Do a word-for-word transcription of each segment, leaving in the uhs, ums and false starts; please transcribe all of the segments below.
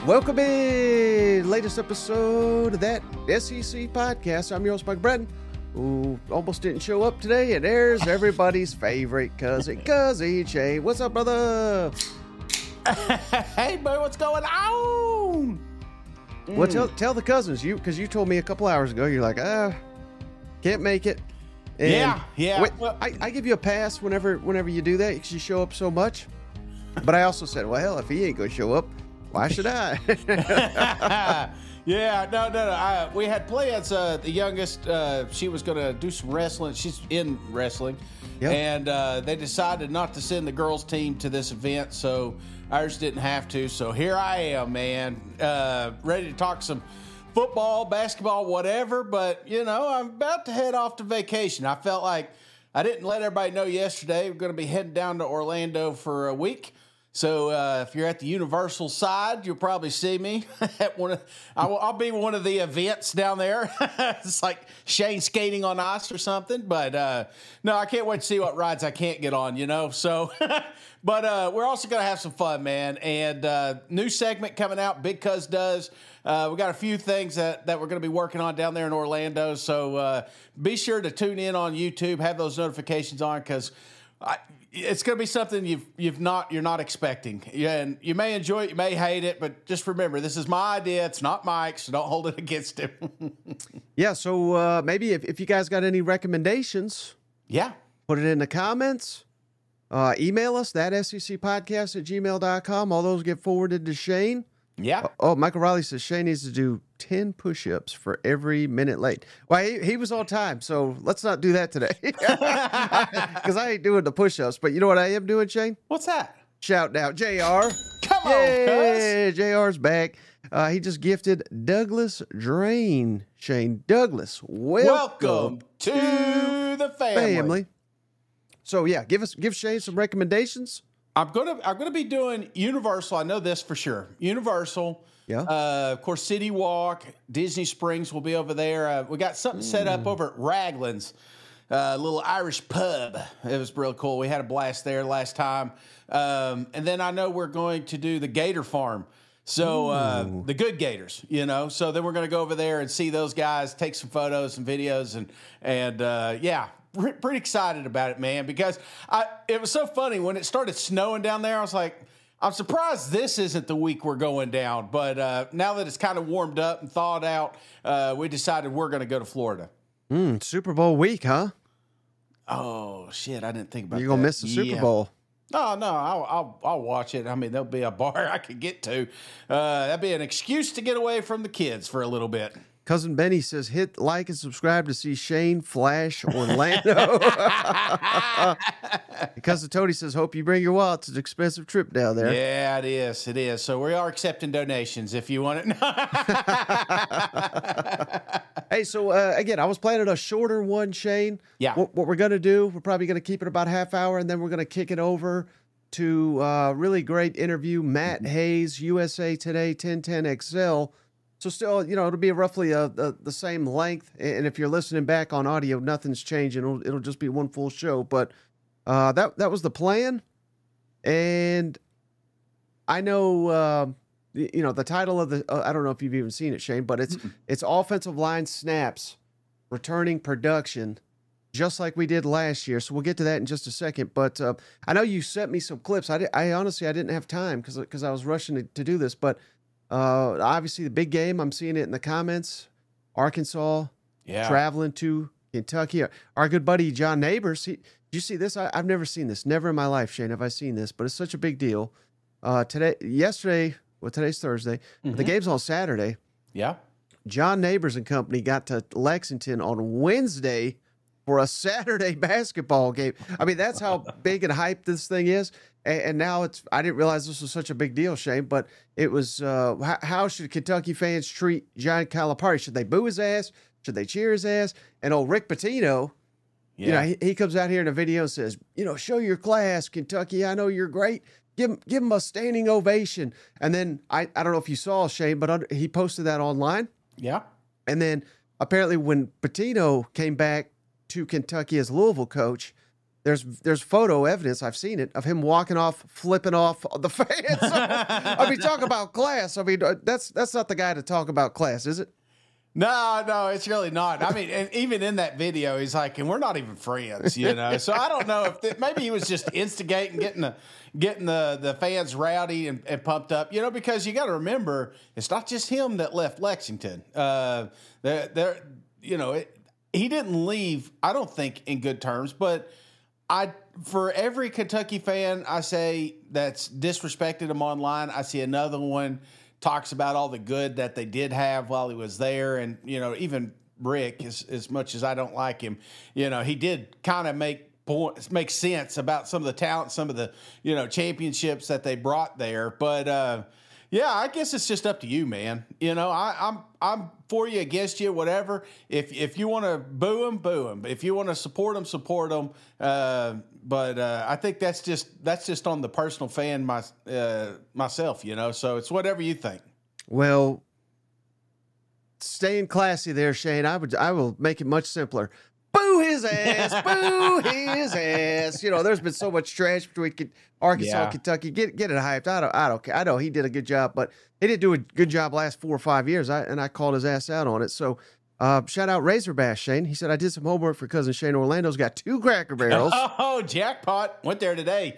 Welcome in, latest episode of that S E C podcast. I'm your host, Mike Bratton, who almost didn't show up today, and there's everybody's favorite cousin, Cousin Shane. What's up, brother? Hey, boy, what's going on? Well, tell, tell the cousins, you because you told me a couple hours ago, you're like, ah, can't make it. And yeah, yeah. Wait, well, I, I give you a pass whenever whenever you do that because you show up so much. But I also said, well, if he ain't going to show up, why should I? yeah, no, no, no. I, we had plans. Uh, the youngest, uh, she was going to do some wrestling. She's in wrestling. Yep. And uh, they decided not to send the girls' team to this event, so ours didn't have to. So here I am, man, uh, ready to talk some football, basketball, whatever. But, you know, I'm about to head off to vacation. I felt like I didn't let everybody know yesterday. We're going to be heading down to Orlando for a week. So uh, if you're at the Universal side, you'll probably see me at one of. I'll, I'll be one of the events down there. It's like Shane skating on ice or something. But uh, no, I can't wait to see what rides I can't get on. You know, so. But uh, we're also gonna have some fun, man. And uh, new segment coming out. Big Cuz does. Uh, we got a few things that, that we're going to be working on down there in Orlando. So uh, be sure to tune in on YouTube. Have those notifications on because. It's going to be something you've you've not you're not expecting. Yeah, and you may enjoy it, you may hate it, but just remember this is my idea. It's not Mike's, so don't hold it against him. Yeah, so uh, maybe if, if you guys got any recommendations, yeah, put it in the comments. Uh, email us, that S E C podcast at gmail dot com. All those get forwarded to Shane. Yeah. Oh, Michael Riley says Shane needs to do ten push-ups for every minute late. Well, he, he was on time, so let's not do that today. Because I ain't doing the push-ups. But you know what I am doing, Shane? What's that? Shout out, J R. Come on, yeah, cuz. J R's back. Uh, he just gifted Douglas Drain. Shane Douglas, welcome, welcome to, to the family. family. So yeah, give us give Shane some recommendations. I'm gonna I'm gonna be doing Universal. I know this for sure. Universal. Yeah. Uh, of course, City Walk, Disney Springs will be over there. Uh, we got something set up over at Raglan's, a uh, little Irish pub. It was real cool. We had a blast there last time. Um, and then I know we're going to do the Gator Farm. So uh, the good Gators, you know. So then we're going to go over there and see those guys, take some photos and videos, and and uh, yeah. Pretty excited about it, man, because I it was so funny when it started snowing down there. I was like, I'm surprised this isn't the week we're going down. But uh, now that it's kind of warmed up and thawed out, uh, we decided we're going to go to Florida. Mm, Super Bowl week, huh? Oh, shit. I didn't think about that. You're going to miss the yeah. Super Bowl. No, no, I'll, I'll I'll watch it. I mean, there'll be a bar I could get to. Uh, that'd be an excuse to get away from the kids for a little bit. Cousin Benny says, hit like and subscribe to see Shane Flash Orlando. Cousin Tony says, hope you bring your wallet. It's an expensive trip down there. Yeah, it is. It is. So we are accepting donations if you want it. Hey, so uh, again, I was planning a shorter one, Shane. Yeah. What, what we're going to do, we're probably going to keep it about a half hour, and then we're going to kick it over to uh, really great interview, Matt Hayes, U S A Today, ten ten X L. So still, you know, it'll be roughly a, a, the same length. And if you're listening back on audio, nothing's changing. It'll, it'll just be one full show. But uh, that that was the plan. And I know, uh, you know, the title of the, uh, I don't know if you've even seen it, Shane, but it's Mm-mm. it's offensive line snaps, returning production, just like we did last year. So we'll get to that in just a second. But uh, I know you sent me some clips. I, did, I honestly, I didn't have time because because I was rushing to, to do this. But Uh, obviously the big game, I'm seeing it in the comments, Arkansas, yeah. traveling to Kentucky. Our good buddy, John Neighbors, he, did you see this? I, I've never seen this. Never in my life, Shane, have I seen this, but it's such a big deal. Uh, today, yesterday, well, today's Thursday, mm-hmm. the game's on Saturday. Yeah. John Neighbors and company got to Lexington on Wednesday for a Saturday basketball game. I mean, that's how big and hyped this thing is. And, and now it's, I didn't realize this was such a big deal, Shane, but it was, uh, how, how should Kentucky fans treat John Calipari? Should they boo his ass? Should they cheer his ass? And old Rick Pitino, yeah. you know, he, he comes out here in a video and says, you know, show your class, Kentucky. I know you're great. Give him, give him a standing ovation. And then I, I don't know if you saw, Shane, but under, he posted that online. Yeah. And then apparently when Pitino came back to Kentucky as Louisville coach, There's there's photo evidence, I've seen it, of him walking off, flipping off the fans. So, I mean, talk about class. I mean, that's that's not the guy to talk about class, is it? No, no, it's really not. I mean, and even in that video, he's like, and we're not even friends, you know. So I don't know if th- maybe he was just instigating, getting the getting the, the fans rowdy and, and pumped up, you know, because you got to remember, it's not just him that left Lexington. Uh, there, there, you know, it, he didn't leave, I don't think, in good terms, but I, for every Kentucky fan I say that's disrespected him online, I see another one talks about all the good that they did have while he was there. And, you know, even Rick, as, as much as I don't like him, you know, he did kind of make points, make sense about some of the talent, some of the, you know, championships that they brought there. But, uh, yeah, I guess it's just up to you, man. You know, I, I'm I'm for you, against you, whatever. If if you want to boo him, boo him. If you want to support him, support him. Uh, but uh, I think that's just that's just on the personal fan my, uh, myself, you know. So it's whatever you think. Well, staying classy there, Shane. I would I will make it much simpler. Boo his ass! Boo his ass! You know, there's been so much trash between Arkansas Yeah. and Kentucky. Get get it hyped. I don't I don't care. I know he did a good job, but he didn't do a good job last four or five years. I and I called his ass out on it. So uh, shout out Razor Bash, Shane. He said I did some homework for cousin Shane. Orlando's got two Cracker Barrels. Oh, jackpot! Went there today.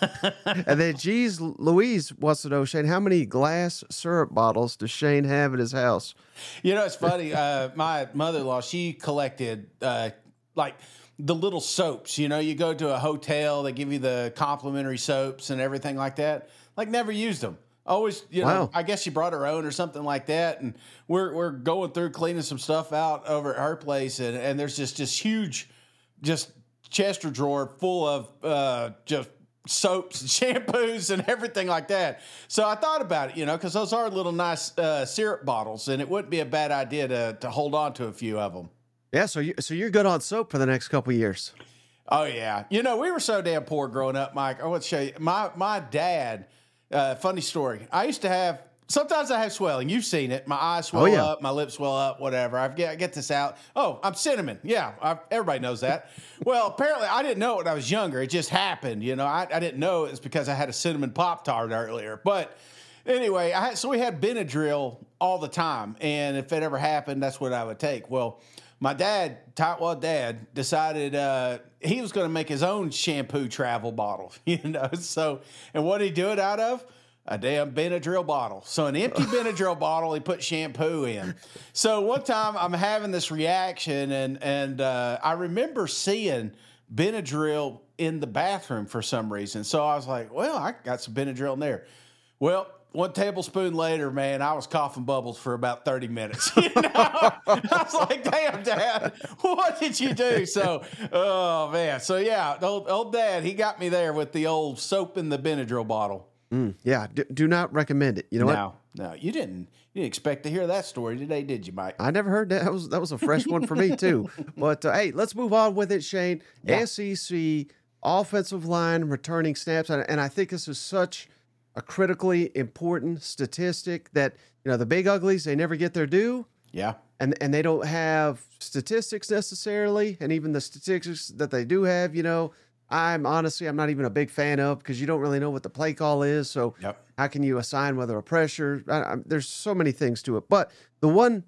And then Geez Louise wants to know, Shane, how many glass syrup bottles does Shane have at his house? You know, it's funny. Uh, my mother-in-law, she collected uh, like the little soaps. You know, you go to a hotel, they give you the complimentary soaps and everything like that. Like, never used them. Always, you know, Wow. I guess she brought her own or something like that. And we're we're going through cleaning some stuff out over at her place, and, and there's just this huge, just Chester drawer full of uh, just soaps and shampoos and everything like that. So I thought about it, you know, because those are little nice uh, syrup bottles, and it wouldn't be a bad idea to to hold on to a few of them. Yeah, so you so you're good on soap for the next couple of years. Oh yeah, you know, we were so damn poor growing up, Mike. I want to show you my my dad. Uh, funny story. I used to have. Sometimes I have swelling. You've seen it. My eyes swell Oh, yeah. up, my lips swell up, whatever. I get, I get this out. Oh, I'm cinnamon. Yeah, I, everybody knows that. Well, apparently I didn't know it when I was younger. It just happened. You know, I, I didn't know it was because I had a cinnamon Pop-Tart earlier. But anyway, I had, so we had Benadryl all the time. And if it ever happened, that's what I would take. Well, my dad, tightwad dad, decided uh, he was going to make his own shampoo travel bottle. You know, so, and what did he do it out of? A damn Benadryl bottle. So an empty Benadryl bottle, he put shampoo in. So one time I'm having this reaction, and and uh, I remember seeing Benadryl in the bathroom for some reason. So I was like, well, I got some Benadryl in there. Well, one tablespoon later, man, I was coughing bubbles for about thirty minutes. You know? I was like, damn, Dad, what did you do? So, oh, man. So, yeah, old, old Dad, he got me there with the old soap in the Benadryl bottle. Mm, yeah, d- do not recommend it. You know what? No, no, you didn't. You didn't expect to hear that story today, did you, Mike? I never heard that. That was that was a fresh one for me too. But uh, hey, let's move on with it, Shane. Yeah. S E C offensive line returning snaps, and, and I think this is such a critically important statistic that you know the big uglies, they never get their due, Yeah. and and they don't have statistics necessarily, and even the statistics that they do have, you know. I'm honestly, I'm not even a big fan of because you don't really know what the play call is. So Yep. how can you assign whether a pressure? I, I, there's so many things to it. But the one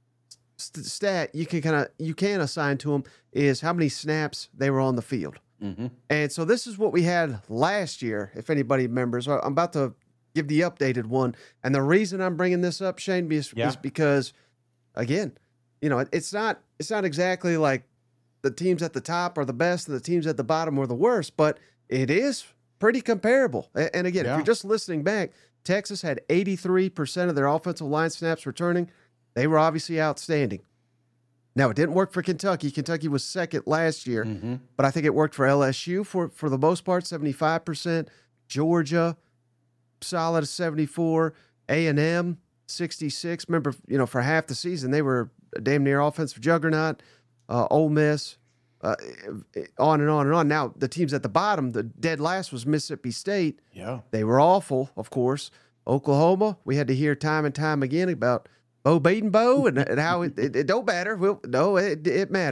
st- stat you can kind of you can assign to them is how many snaps they were on the field. Mm-hmm. And so this is what we had last year. If anybody remembers, I'm about to give the updated one. And the reason I'm bringing this up, Shane, is, Yeah. is because, again, you know, it, it's not it's not exactly like the teams at the top are the best and the teams at the bottom are the worst, but it is pretty comparable. A- And again, Yeah. if you're just listening back, Texas had eighty-three percent of their offensive line snaps returning. They were obviously outstanding. Now, it didn't work for Kentucky. Kentucky was second last year, Mm-hmm. but I think it worked for L S U for, for the most part, seventy-five percent. Georgia, solid seventy-four. A and M, sixty-six. Remember, you know, for half the season, they were a damn near offensive juggernaut. Uh, Ole Miss, uh, on and on and on. Now, the teams at the bottom, the dead last was Mississippi State. Yeah. They were awful, of course. Oklahoma, we had to hear time and time again about Bo Beaton Bo and, and how it, it, it don't matter. Well, no, it, it mattered.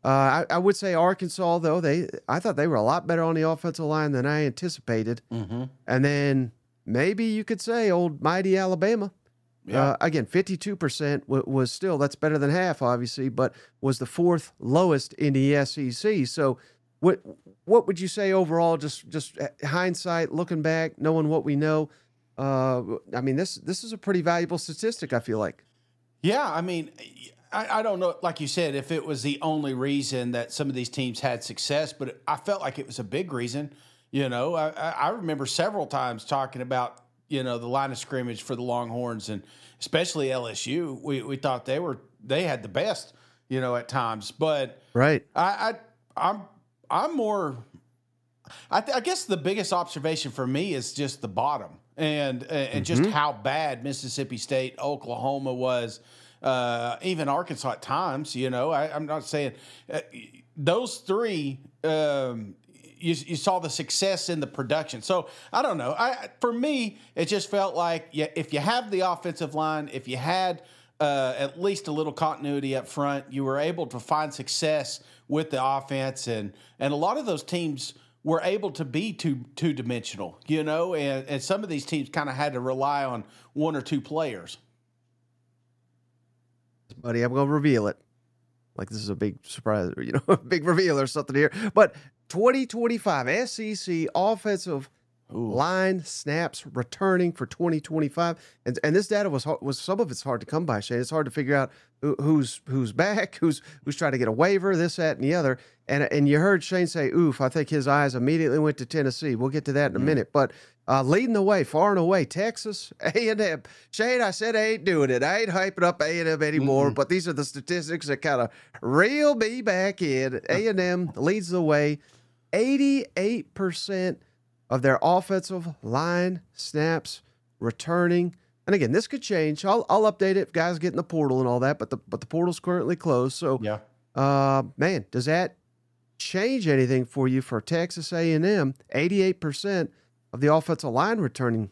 Uh, I, I would say Arkansas, though, they I thought they were a lot better on the offensive line than I anticipated. Mm-hmm. And then maybe you could say old mighty Alabama. Yeah. Uh, again, fifty-two percent w- was still, that's better than half, obviously, but was the fourth lowest in the S E C. So what what would you say overall, just just hindsight, looking back, knowing what we know? Uh, I mean, this this is a pretty valuable statistic, I feel like. Yeah, I mean, I, I don't know, like you said, if it was the only reason that some of these teams had success, but I felt like it was a big reason. You know, I, I remember several times talking about, you know, the line of scrimmage for the Longhorns, and especially L S U. We we thought they were they had the best, you know, at times. But right, I, I I'm I'm more. I, th- I guess the biggest observation for me is just the bottom, and and mm-hmm. just how bad Mississippi State, Oklahoma was, uh, even Arkansas at times. You know, I, I'm not saying uh, those three. Um, You, you saw the success in the production. So I don't know. I for me, it just felt like yeah, if you have the offensive line, if you had uh, at least a little continuity up front, you were able to find success with the offense, and and a lot of those teams were able to be two two dimensional, you know, and and some of these teams kind of had to rely on one or two players. Buddy, I'm going to reveal it. Like this is a big surprise, you know, a big reveal or something here. But twenty twenty-five S E C offensive Ooh. line snaps returning for twenty twenty-five, and and this data was was some of it's hard to come by. Shane, it's hard to figure out who, who's who's back, who's who's trying to get a waiver, this, that, and the other. And and you heard Shane say, "Oof!" I think his eyes immediately went to Tennessee. We'll get to that in a mm-hmm. minute, but. Uh, leading the way, far and away, Texas, A and M. Shane, I said I ain't doing it. I ain't hyping up A and M anymore, mm-hmm. but these are the statistics that kind of reel me back in. A and M leads the way. eighty-eight percent of their offensive line snaps returning. And again, this could change. I'll, I'll update it if guys get in the portal and all that, but the but the portal's currently closed. So, yeah. uh, man, does that change anything for you for Texas A and M? eighty-eight percent of the offensive line returning.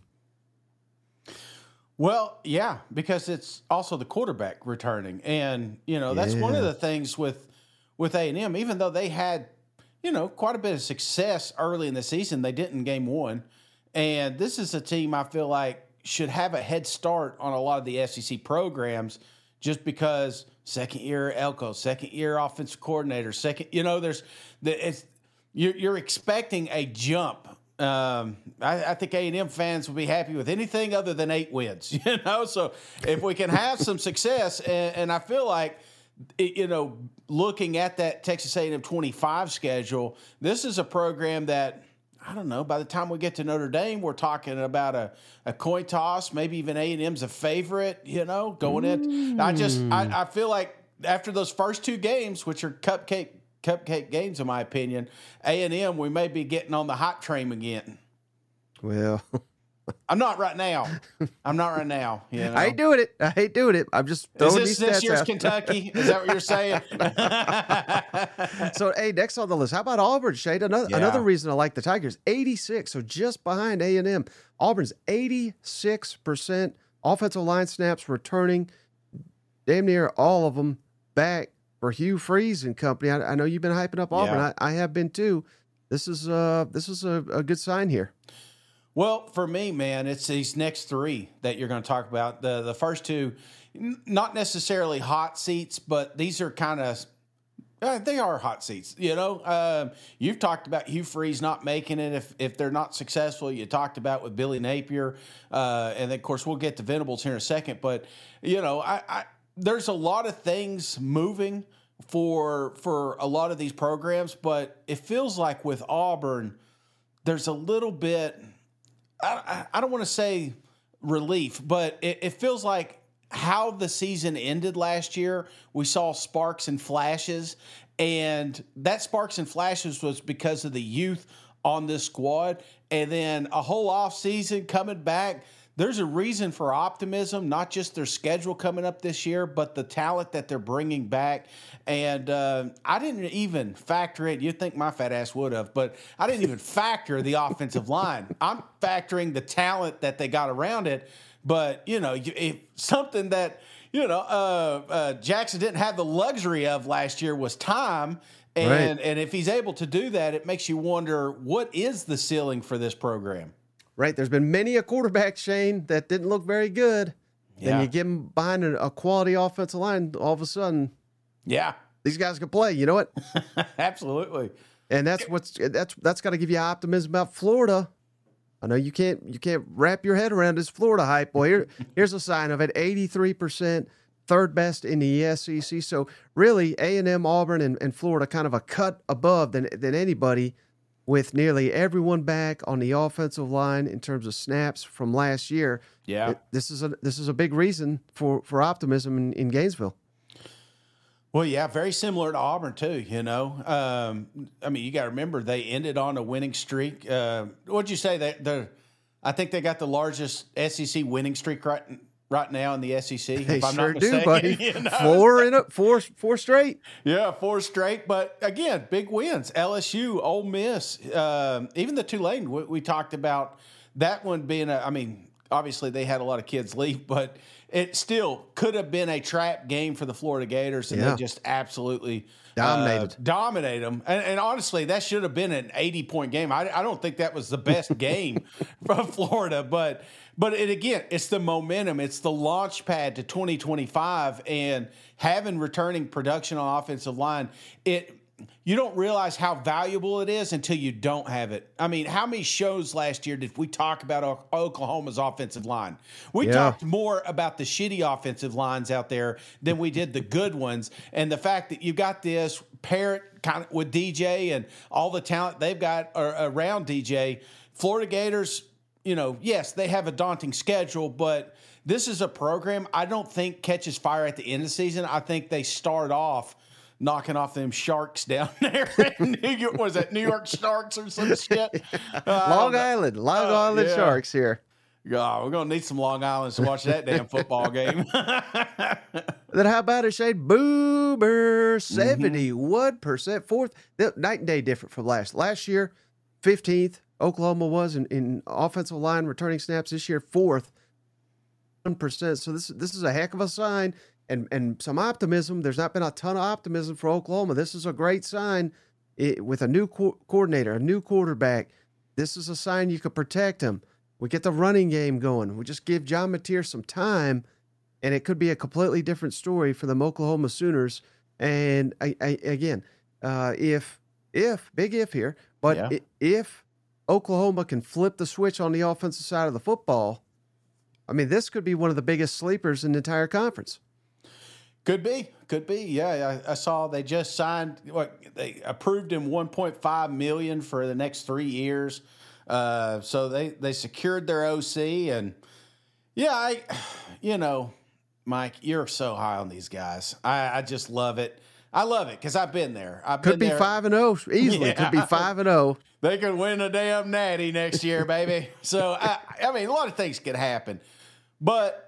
Well, yeah, because it's also the quarterback returning. And, you know, that's yeah. one of the things with with A and M, even though they had, you know, quite a bit of success early in the season, they didn't game one. And this is a team I feel like should have a head start on a lot of the S E C programs just because second year Elko, second year offensive coordinator, second, you know, there's the it's you're, you're expecting a jump. Um, I, I think A and M fans will be happy with anything other than eight wins, you know. So if we can have some success, and, and I feel like, it, you know, looking at that Texas A and M twenty-five schedule, this is a program that I don't know. By the time we get to Notre Dame, we're talking about a, a coin toss. Maybe even A and M's a favorite, you know, going mm. in. I just I, I feel like after those first two games, which are cupcake. Cupcake games, in my opinion, A and M, we may be getting on the hot train again. Well, I'm not right now. I'm not right now. You know? I ain't doing it. I ain't doing it. I'm just throwing Is this these this stats year's out. Kentucky? Is that what you're saying? So, hey, next on the list, how about Auburn, Shade? Another yeah. another reason I like the Tigers, eighty-six, so just behind A and M. Auburn's eighty-six percent offensive line snaps returning, damn near all of them back. For Hugh Freeze and company, I, I know you've been hyping up Auburn. Yeah. I, I have been too. This is uh this is a, a good sign here. Well, for me, man, it's these next three that you're going to talk about. The the first two, n- not necessarily hot seats, but these are kind of uh, they are hot seats. You know, um, you've talked about Hugh Freeze not making it if if they're not successful. You talked about with Billy Napier, uh, and then, of course we'll get to Venables here in a second. But you know, I. I there's a lot of things moving for for a lot of these programs, but it feels like with Auburn, there's a little bit, I, I don't want to say relief, but it, it feels like how the season ended last year, we saw sparks and flashes, and that sparks and flashes was because of the youth on this squad, and then a whole offseason coming back. There's a reason for optimism, not just their schedule coming up this year, but the talent that they're bringing back. And uh, I didn't even factor in, you'd think my fat ass would have, but I didn't even factor the offensive line. I'm factoring the talent that they got around it. But, you know, if something that you know, uh, uh, Jackson didn't have the luxury of last year was time. And, right. and if he's able to do that, it makes you wonder, what is the ceiling for this program? Right. There's been many a quarterback, Shane, that didn't look very good. Yeah. Then you get them behind a, a quality offensive line, all of a sudden, yeah, these guys can play. You know what? Absolutely. And that's what's that's that's got to give you optimism about Florida. I know you can't you can't wrap your head around this Florida hype. Well, here here's a sign of it: eighty-three percent, third best in the S E C. So really, A and M, Auburn, and, and Florida kind of a cut above than than anybody, with nearly everyone back on the offensive line in terms of snaps from last year. Yeah, it, this is a this is a big reason for for optimism in, in Gainesville. Well, yeah, very similar to Auburn too. You know, um, I mean, you got to remember they ended on a winning streak. Uh, what'd you say? That the, I think they got the largest S E C winning streak right right now in the S E C. They if I'm sure not do, buddy. You know? Four in a, four four straight. Yeah, four straight. But again, big wins. L S U, Ole Miss, um, even the Tulane. We, we talked about that one being a. I mean, obviously they had a lot of kids leave, but it still could have been a trap game for the Florida Gators, and yeah. they just absolutely dominated, uh, dominate them. And, and honestly, that should have been an eighty-point game. I, I don't think that was the best game from Florida, but but it again, it's the momentum, it's the launch pad to twenty twenty-five, and having returning production on offensive line. It you don't realize how valuable it is until you don't have it. I mean, how many shows last year did we talk about Oklahoma's offensive line? We yeah. talked more about the shitty offensive lines out there than we did the good ones. And the fact that you got this Parrott kind of with D J and all the talent they've got around D J, Florida Gators, you know, yes, they have a daunting schedule, but this is a program I don't think catches fire at the end of the season. I think they start off knocking off them Sharks down there in New York. Was that New York Sharks or some shit? Uh, Long Island, Long uh, Island yeah. Sharks here. God, we're gonna need some Long Islands to watch that damn football game. Then how about it, Shane? Boomer, seventy-one percent, fourth, night and day different from last. Last year, fifteenth, Oklahoma was in, in offensive line returning snaps. This year, fourth, one percent. So this this is a heck of a sign. And and some optimism. There's not been a ton of optimism for Oklahoma. This is a great sign it, with a new co- coordinator, a new quarterback. This is a sign you could protect him. We get the running game going. We just give John Mateer some time, and it could be a completely different story for the Oklahoma Sooners. And I, I, again, uh, if if big if here, but yeah. if Oklahoma can flip the switch on the offensive side of the football, I mean, this could be one of the biggest sleepers in the entire conference. Could be, could be. Yeah, I, I saw they just signed. What they approved him one point five million for the next three years. Uh, so they they secured their O C, and yeah, I, you know, Mike, you're so high on these guys. I, I just love it. I love it because I've been there. I've could been be there. five and zero easily. Yeah. Could be five and zero. They could win a damn natty next year, baby. So I, I mean, a lot of things could happen, but.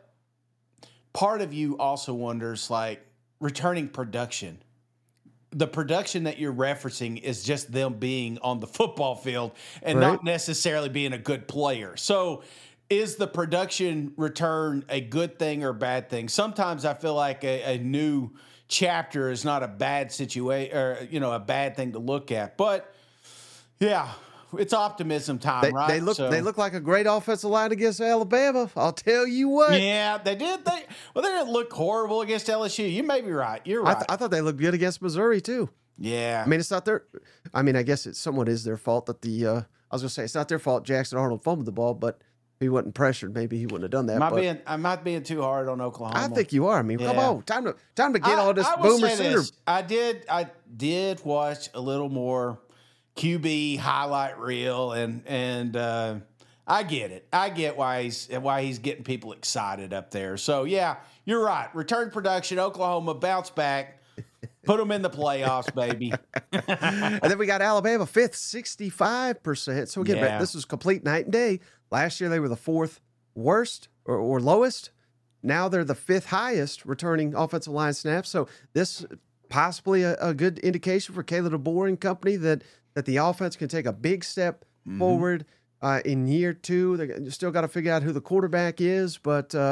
Part of you also wonders, like, returning production. The production that you're referencing is just them being on the football field and right. not necessarily being a good player. So is the production return a good thing or a bad thing? Sometimes I feel like a, a new chapter is not a bad situation or, you know, a bad thing to look at. But, yeah, it's optimism time, they, right? They look so, they look like a great offensive line against Alabama. I'll tell you what. Yeah, they did. They well, they didn't look horrible against L S U. You may be right. You're right. I, th- I thought they looked good against Missouri too. Yeah. I mean, it's not their. I mean, I guess it somewhat is their fault that the. Uh, I was gonna say it's not their fault. Jackson Arnold fumbled the ball, but if he wasn't pressured, maybe he wouldn't have done that. Am I but being I'm not being too hard on Oklahoma. I think you are. I mean, yeah. come on, time to time to get I, all this I will Boomer say Sooner. this. I did. I did watch a little more Q B highlight reel, and and uh, I get it. I get why he's why he's getting people excited up there. So yeah, you're right. Return production, Oklahoma bounce back, put them in the playoffs, baby. And then we got Alabama fifth, sixty-five percent. So again, Yeah. this is complete night and day. Last year they were the fourth worst or, or lowest. Now they're the fifth highest returning offensive line snaps. So this possibly a, a good indication for Caleb DeBoer and company that that the offense can take a big step mm-hmm. forward uh, in year two. They still got to figure out who the quarterback is, but uh,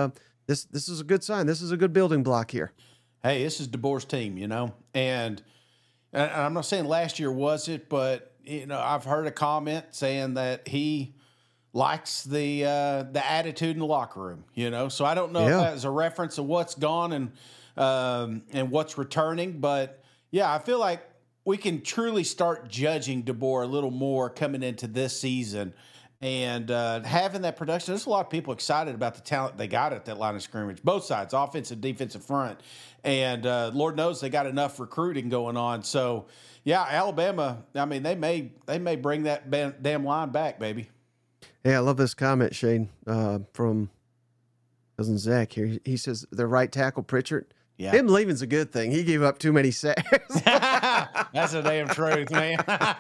this this is a good sign. This is a good building block here. Hey, this is DeBoer's team, you know, and, and I'm not saying last year was it, but you know, I've heard a comment saying that he likes the uh, the attitude in the locker room, you know. So I don't know Yeah. if that is a reference of what's gone and um, and what's returning, but yeah, I feel like we can truly start judging DeBoer a little more coming into this season. And uh, having that production, there's a lot of people excited about the talent they got at that line of scrimmage, both sides, offensive, defensive front. And uh, Lord knows they got enough recruiting going on. So, yeah, Alabama, I mean, they may they may bring that ban- damn line back, baby. Yeah, I love this comment, Shane, uh, from cousin Zach here. He says the right tackle, Pritchard. Yeah. Him leaving's a good thing. He gave up too many sacks. That's the damn truth, man.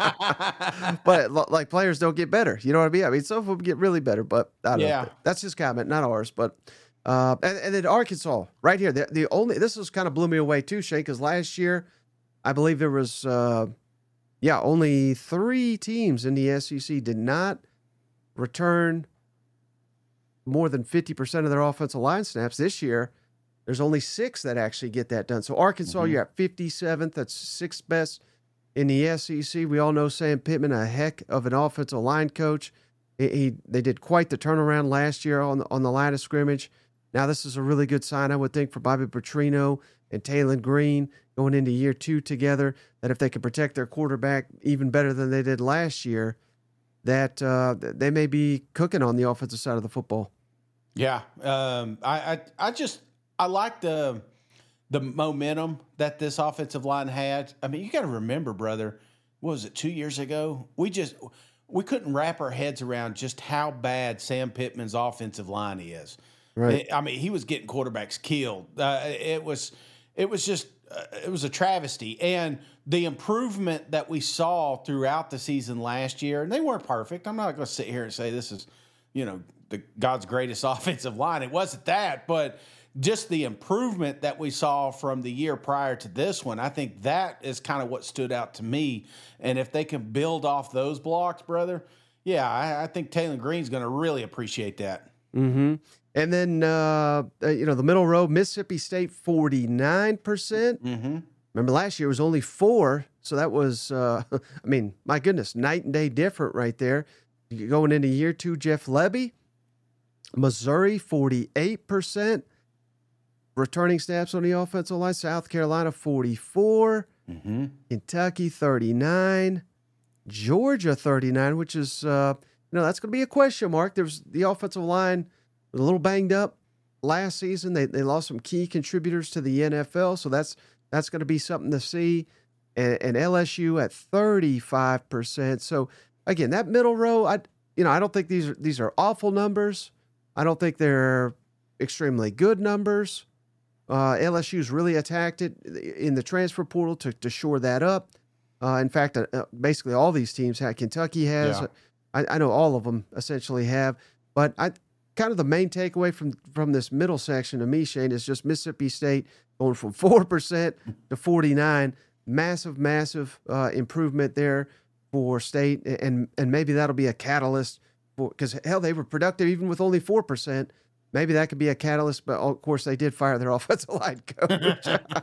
But like players don't get better. You know what I mean? I mean, some of them get really better, but I don't Yeah. know. That's his comment, not ours. But uh, and, and then Arkansas, right here. The, the only this was kind of blew me away too, Shane, because last year I believe there was uh, yeah only three teams in the S E C did not return more than fifty percent of their offensive line snaps. This year, there's only six that actually get that done. So Arkansas, Mhm. you're at fifty-seventh. That's sixth best in the S E C. We all know Sam Pittman, a heck of an offensive line coach. He, he they did quite the turnaround last year on the, on the line of scrimmage. Now this is a really good sign, I would think, for Bobby Petrino and Taylon Green going into year two together, that if they can protect their quarterback even better than they did last year, that uh, they may be cooking on the offensive side of the football. Yeah, um, I, I I just I like the the momentum that this offensive line had. I mean, you got to remember, brother, what was it, two years ago? We just we couldn't wrap our heads around just how bad Sam Pittman's offensive line is. Right. I mean, he was getting quarterbacks killed. Uh, it was it was just uh, it was a travesty, and the improvement that we saw throughout the season last year, and they weren't perfect. I'm not going to sit here and say this is, you know, the God's greatest offensive line. It wasn't that, but just the improvement that we saw from the year prior to this one, I think that is kind of what stood out to me. And if they can build off those blocks, brother, yeah, I, I think Taylon Green's going to really appreciate that. Mm-hmm. And then, uh, uh, you know, the middle row, Mississippi State, forty-nine percent. Mm-hmm. Remember last year it was only four. So that was, uh, I mean, my goodness, night and day different right there. Going into year two, Jeff Lebby, Missouri, forty-eight percent. Returning snaps on the offensive line, South Carolina, forty-four. Mm-hmm. Kentucky, thirty-nine. Georgia, thirty-nine, which is, uh, you know, that's going to be a question mark. There's the offensive line was a little banged up last season. They they lost some key contributors to the N F L, so that's that's going to be something to see. And, and L S U at thirty-five percent. So again, that middle row, I you know, I don't think these are these are awful numbers. I don't think they're extremely good numbers. Uh, L S U's really attacked it in the transfer portal to to shore that up. Uh, in fact, uh, basically all these teams have. Kentucky has. Yeah. I, I know all of them essentially have. But I kind of the main takeaway from from this middle section to me, Shane, is just Mississippi State going from four percent to forty-nine. Massive, massive uh, improvement there for State, and and maybe that'll be a catalyst for, because hell, they were productive even with only four percent. Maybe that could be a catalyst, but of course they did fire their offensive line coach.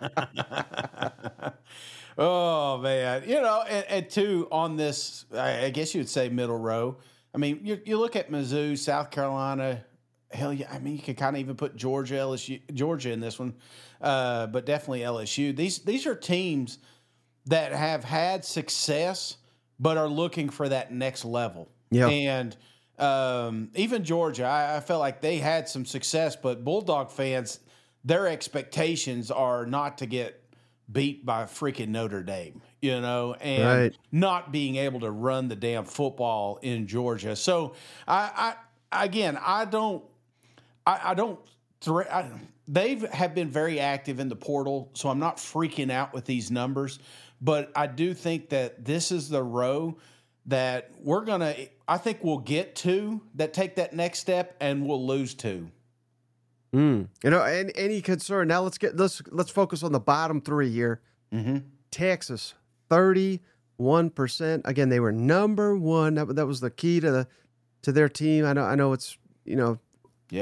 Oh man, you know, and, and two on this, I, I guess you would say middle row. I mean, you you look at Mizzou, South Carolina. Hell yeah, I mean, you could kind of even put Georgia, L S U, Georgia in this one, uh, but definitely L S U. These these are teams that have had success, but are looking for that next level. Yeah. And um, even Georgia, I, I felt like they had some success, but Bulldog fans, their expectations are not to get beat by freaking Notre Dame, you know, and Right. not being able to run the damn football in Georgia. So I, I again, I don't, I, I don't, thre- I, they have been very active in the portal, so I'm not freaking out with these numbers. But I do think that this is the row that we're going to, I think we'll get to that take that next step and we'll lose to. Mm. You know, and any concern now? Let's get let's let's focus on the bottom three here. Mm-hmm. Texas, thirty-one percent. Again, they were number one. That, that was the key to the to their team. I know. I know it's you know Yeah.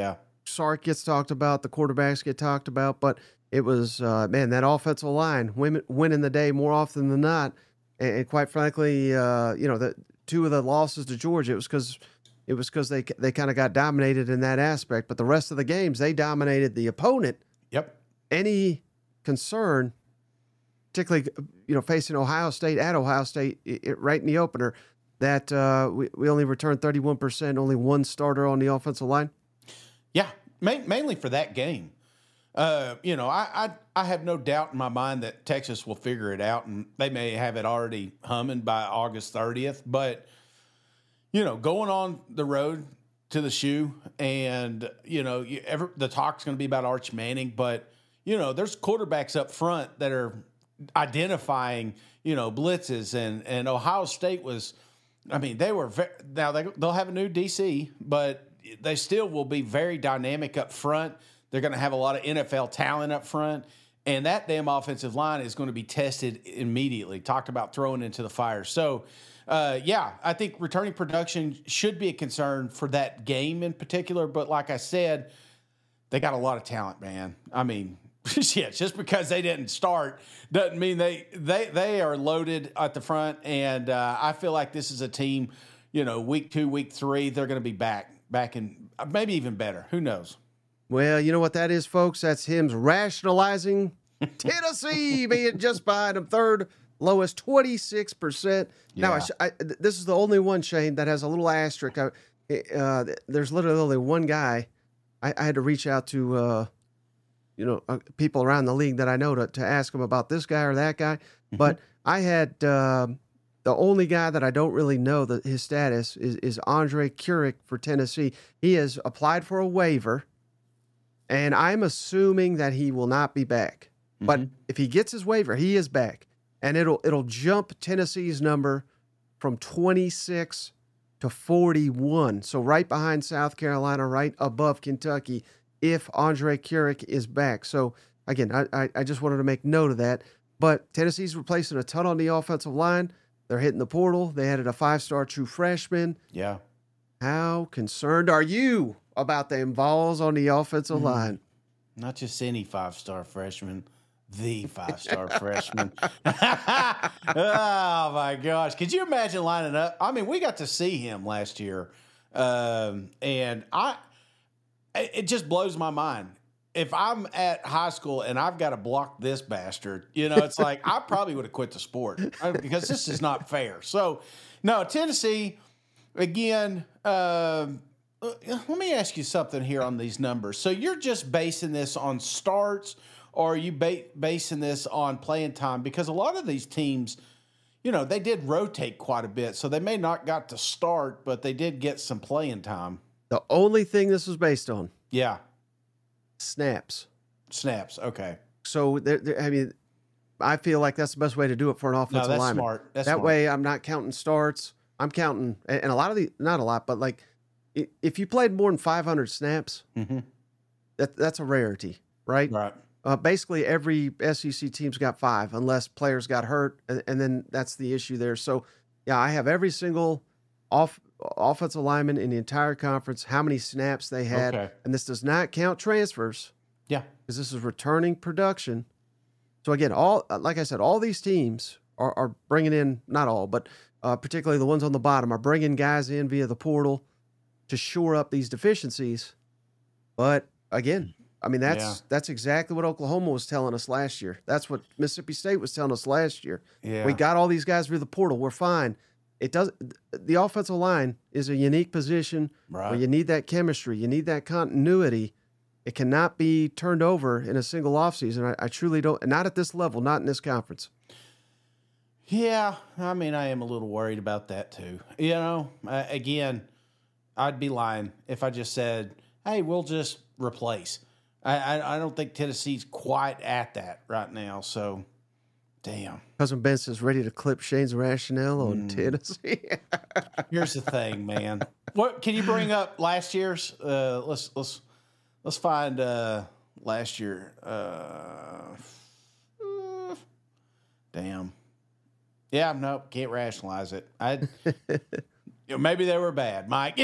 Sark gets talked about, the quarterbacks get talked about, but it was, uh, man, that offensive line win, winning the day more often than not. And, and quite frankly, uh, you know, the two of the losses to Georgia, it was because it was because they they kind of got dominated in that aspect. But the rest of the games, they dominated the opponent. Yep. Any concern, particularly, you know, facing Ohio State at Ohio State, it, it, right in the opener, that uh, we, we only returned thirty-one percent, only one starter on the offensive line? Yeah, ma- mainly for that game. Uh, you know, I, I I have no doubt in my mind that Texas will figure it out, and they may have it already humming by August thirtieth. But, you know, going on the road to the shoe, and, you know, you ever, the talk's going to be about Arch Manning, but, you know, there's quarterbacks up front that are identifying, you know, blitzes, and, and Ohio State was, I mean, they were, very, now they, they'll have a new D C, but they still will be very dynamic up front. They're going to have a lot of N F L talent up front, and that damn offensive line is going to be tested immediately. Talked about throwing into the fire. So, uh, yeah, I think returning production should be a concern for that game in particular. But like I said, they got a lot of talent, man. I mean, yeah, just because they didn't start doesn't mean they they they are loaded at the front. And uh, I feel like this is a team, you know, week two, week three, they're going to be back, back in maybe even better. Who knows? Well, you know what that is, folks? That's him rationalizing Tennessee being just behind him, third lowest, twenty-six percent. Yeah. Now, I, I, this is the only one, Shane, that has a little asterisk. I, uh, there's literally only one guy. I, I had to reach out to, uh, you know, uh, people around the league that I know to, to ask them about this guy or that guy. Mm-hmm. But I had uh, the only guy that I don't really know that his status is, is Andre Curick for Tennessee. He has applied for a waiver. And I'm assuming that he will not be back. Mm-hmm. But if he gets his waiver, he is back. And it'll it'll jump Tennessee's number from twenty-six to forty-one. So right behind South Carolina, right above Kentucky, if Andre Curick is back. So, again, I, I, I just wanted to make note of that. But Tennessee's replacing a ton on the offensive line. They're hitting the portal. They added a five-star true freshman. Yeah. How concerned are you about the Vols on the offensive mm-hmm. line? Not just any five-star freshman, the five-star freshman. Oh, my gosh. Could you imagine lining up? I mean, we got to see him last year, um, and I it just blows my mind. If I'm at high school and I've got to block this bastard, you know, it's like I probably would have quit the sport because this is not fair. So, no, Tennessee, again, uh, let me ask you something here on these numbers. So you're just basing this on starts, or are you ba- basing this on playing time? Because a lot of these teams, you know, they did rotate quite a bit, so they may not got to start, but they did get some playing time. The only thing this was based on. Yeah. Snaps. Snaps, okay. So, there, there, I mean, I feel like that's the best way to do it for an offensive no, that's lineman. Smart. That's that smart. way I'm not counting starts. I'm counting, and a lot of the, not a lot, but like, if you played more than five hundred snaps, mm-hmm. that that's a rarity, right? Right. Uh, basically, every S E C team's got five, unless players got hurt, and, and then that's the issue there. So, yeah, I have every single off offensive lineman in the entire conference, how many snaps they had, okay. and this does not count transfers. Yeah, because this is returning production. So again, all like I said, all these teams are, are bringing in, not all, but uh, particularly the ones on the bottom, are bringing guys in via the portal to shore up these deficiencies. But again, I mean, that's yeah. that's exactly what Oklahoma was telling us last year. That's what Mississippi State was telling us last year. Yeah. We got all these guys through the portal. We're fine. It does. The offensive line is a unique position right. where you need that chemistry. You need that continuity. It cannot be turned over in a single offseason. I, I truly don't. Not at this level. Not in this conference. Yeah, I mean, I am a little worried about that too. You know, uh, again, I'd be lying if I just said, "Hey, we'll just replace." I, I I don't think Tennessee's quite at that right now. So, damn. Cousin Benson's ready to clip Shane's rationale on mm. Tennessee. Here's the thing, man. What can you bring up last year's? Uh, let's let's let's find uh, last year. Uh, uh, damn. Yeah, no, can't rationalize it. I You know, maybe they were bad, Mike.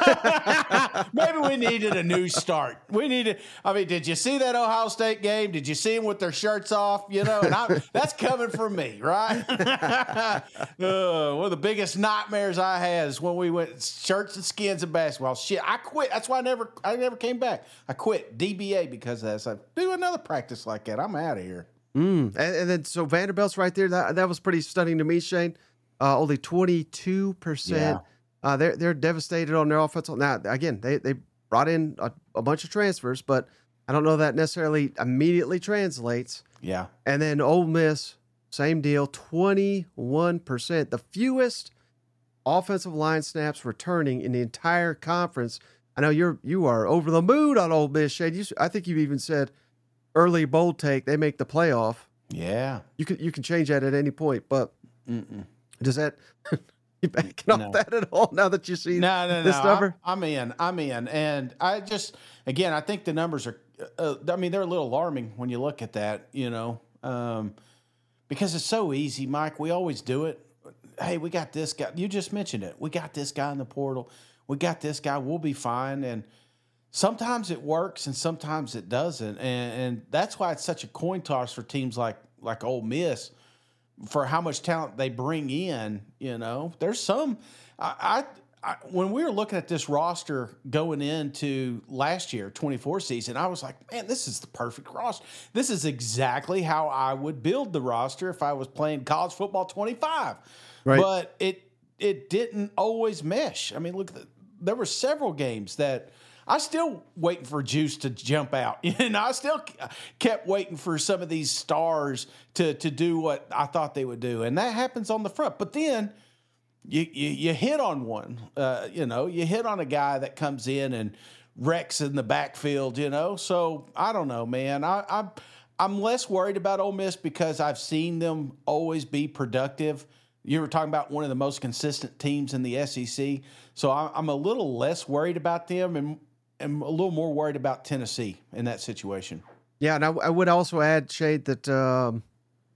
Maybe we needed a new start. We needed. I mean, did you see that Ohio State game? Did you see them with their shirts off? You know, and I, that's coming from me, right? uh, one of the biggest nightmares I had is when we went shirts and skins in basketball. Shit, I quit. That's why I never, I never came back. I quit D B A because of that. So do another practice like that. I'm out of here. Mm. And, and then so Vanderbilt's right there. That that was pretty stunning to me, Shane. Uh, only twenty-two percent. Yeah. Uh, they're they're devastated on their offensive. Now again, they they brought in a, a bunch of transfers, but I don't know that necessarily immediately translates. Yeah. And then Ole Miss, same deal, twenty-one percent, the fewest offensive line snaps returning in the entire conference. I know you're you are over the moon on Ole Miss, Shane. You, I think you even said early bold take they make the playoff. Yeah. You can you can change that at any point, but Mm-mm. does that? You backing off No. that at all now that you see No, no, no. this number? I'm, I'm in. I'm in. And I just, again, I think the numbers are, uh, I mean, they're a little alarming when you look at that, you know, um, because it's so easy, Mike. We always do it. Hey, we got this guy. You just mentioned it. We got this guy in the portal. We got this guy. We'll be fine. And sometimes it works and sometimes it doesn't. And, and that's why it's such a coin toss for teams like, like Ole Miss, for how much talent they bring in. You know, there's some, I, I, I, when we were looking at this roster going into last year, twenty-four season, I was like, man, this is the perfect roster. This is exactly how I would build the roster if I was playing college football twenty-five. Right. But it, it didn't always mesh. I mean, look, there were several games that I still waiting for Juice to jump out. You know, I still kept waiting for some of these stars to to do what I thought they would do, and that happens on the front. But then you you, you hit on one. Uh, you know, you hit on a guy that comes in and wrecks in the backfield. You know, so I don't know, man. I, I'm I'm less worried about Ole Miss because I've seen them always be productive. You were talking about one of the most consistent teams in the S E C, so I'm a little less worried about them, and I'm a little more worried about Tennessee in that situation. Yeah, and I, I would also add, Shade, that um,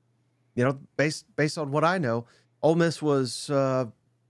you know, based based on what I know, Ole Miss was, uh,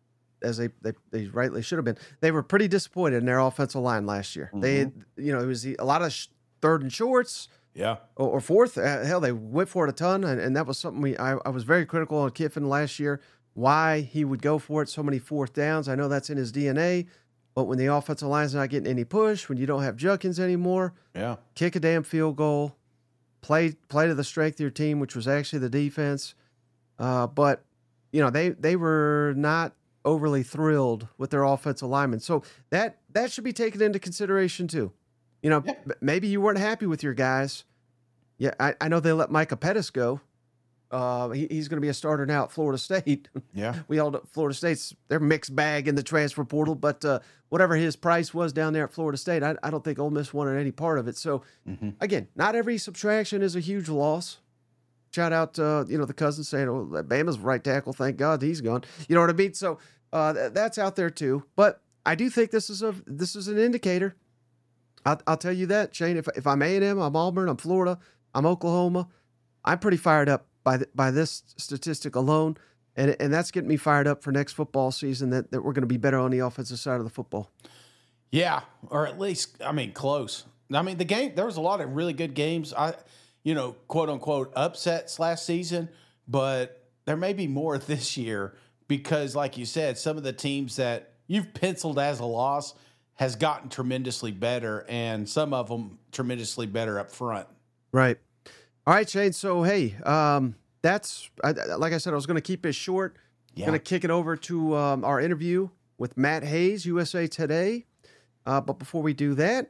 as they, they they rightly should have been, they were pretty disappointed in their offensive line last year. Mm-hmm. They, you know, it was a lot of sh- third and shorts. Yeah. Or, or fourth. Uh, hell, they went for it a ton, and, and that was something we I, I was very critical on Kiffin last year, why he would go for it so many fourth downs. I know that's in his D N A, but when the offensive line's not getting any push, when you don't have Judkins anymore, yeah, kick a damn field goal, play play to the strength of your team, which was actually the defense. Uh, but, you know, they they were not overly thrilled with their offensive linemen. So that that should be taken into consideration too. You know, yeah. Maybe you weren't happy with your guys. Yeah, I, I know they let Micah Pettis go. Uh, he, he's going to be a starter now at Florida State. Yeah. We all know Florida State's their mixed bag in the transfer portal, but uh, whatever his price was down there at Florida State, I, I don't think Ole Miss wanted any part of it. So, mm-hmm. again, not every subtraction is a huge loss. Shout out, uh, you know, the Cousins saying, oh, Bama's right tackle, thank God he's gone. You know what I mean? So uh, th- that's out there too. But I do think this is a this is an indicator. I'll, I'll tell you that, Shane. If if I'm A and M, I'm Auburn, I'm Florida, I'm Oklahoma, I'm pretty fired up by the, by this statistic alone, and and that's getting me fired up for next football season. That that we're going to be better on the offensive side of the football. Yeah, or at least, I mean, close. I mean, the game. There was a lot of really good games. I, you know, quote unquote upsets last season, but there may be more this year because, like you said, some of the teams that you've penciled as a loss has gotten tremendously better, and some of them tremendously better up front. Right. All right, Shane. So, hey, um, that's, I, like I said, I was going to keep it short. Yeah. Going to kick it over to um, our interview with Matt Hayes, U S A Today. Uh, but before we do that,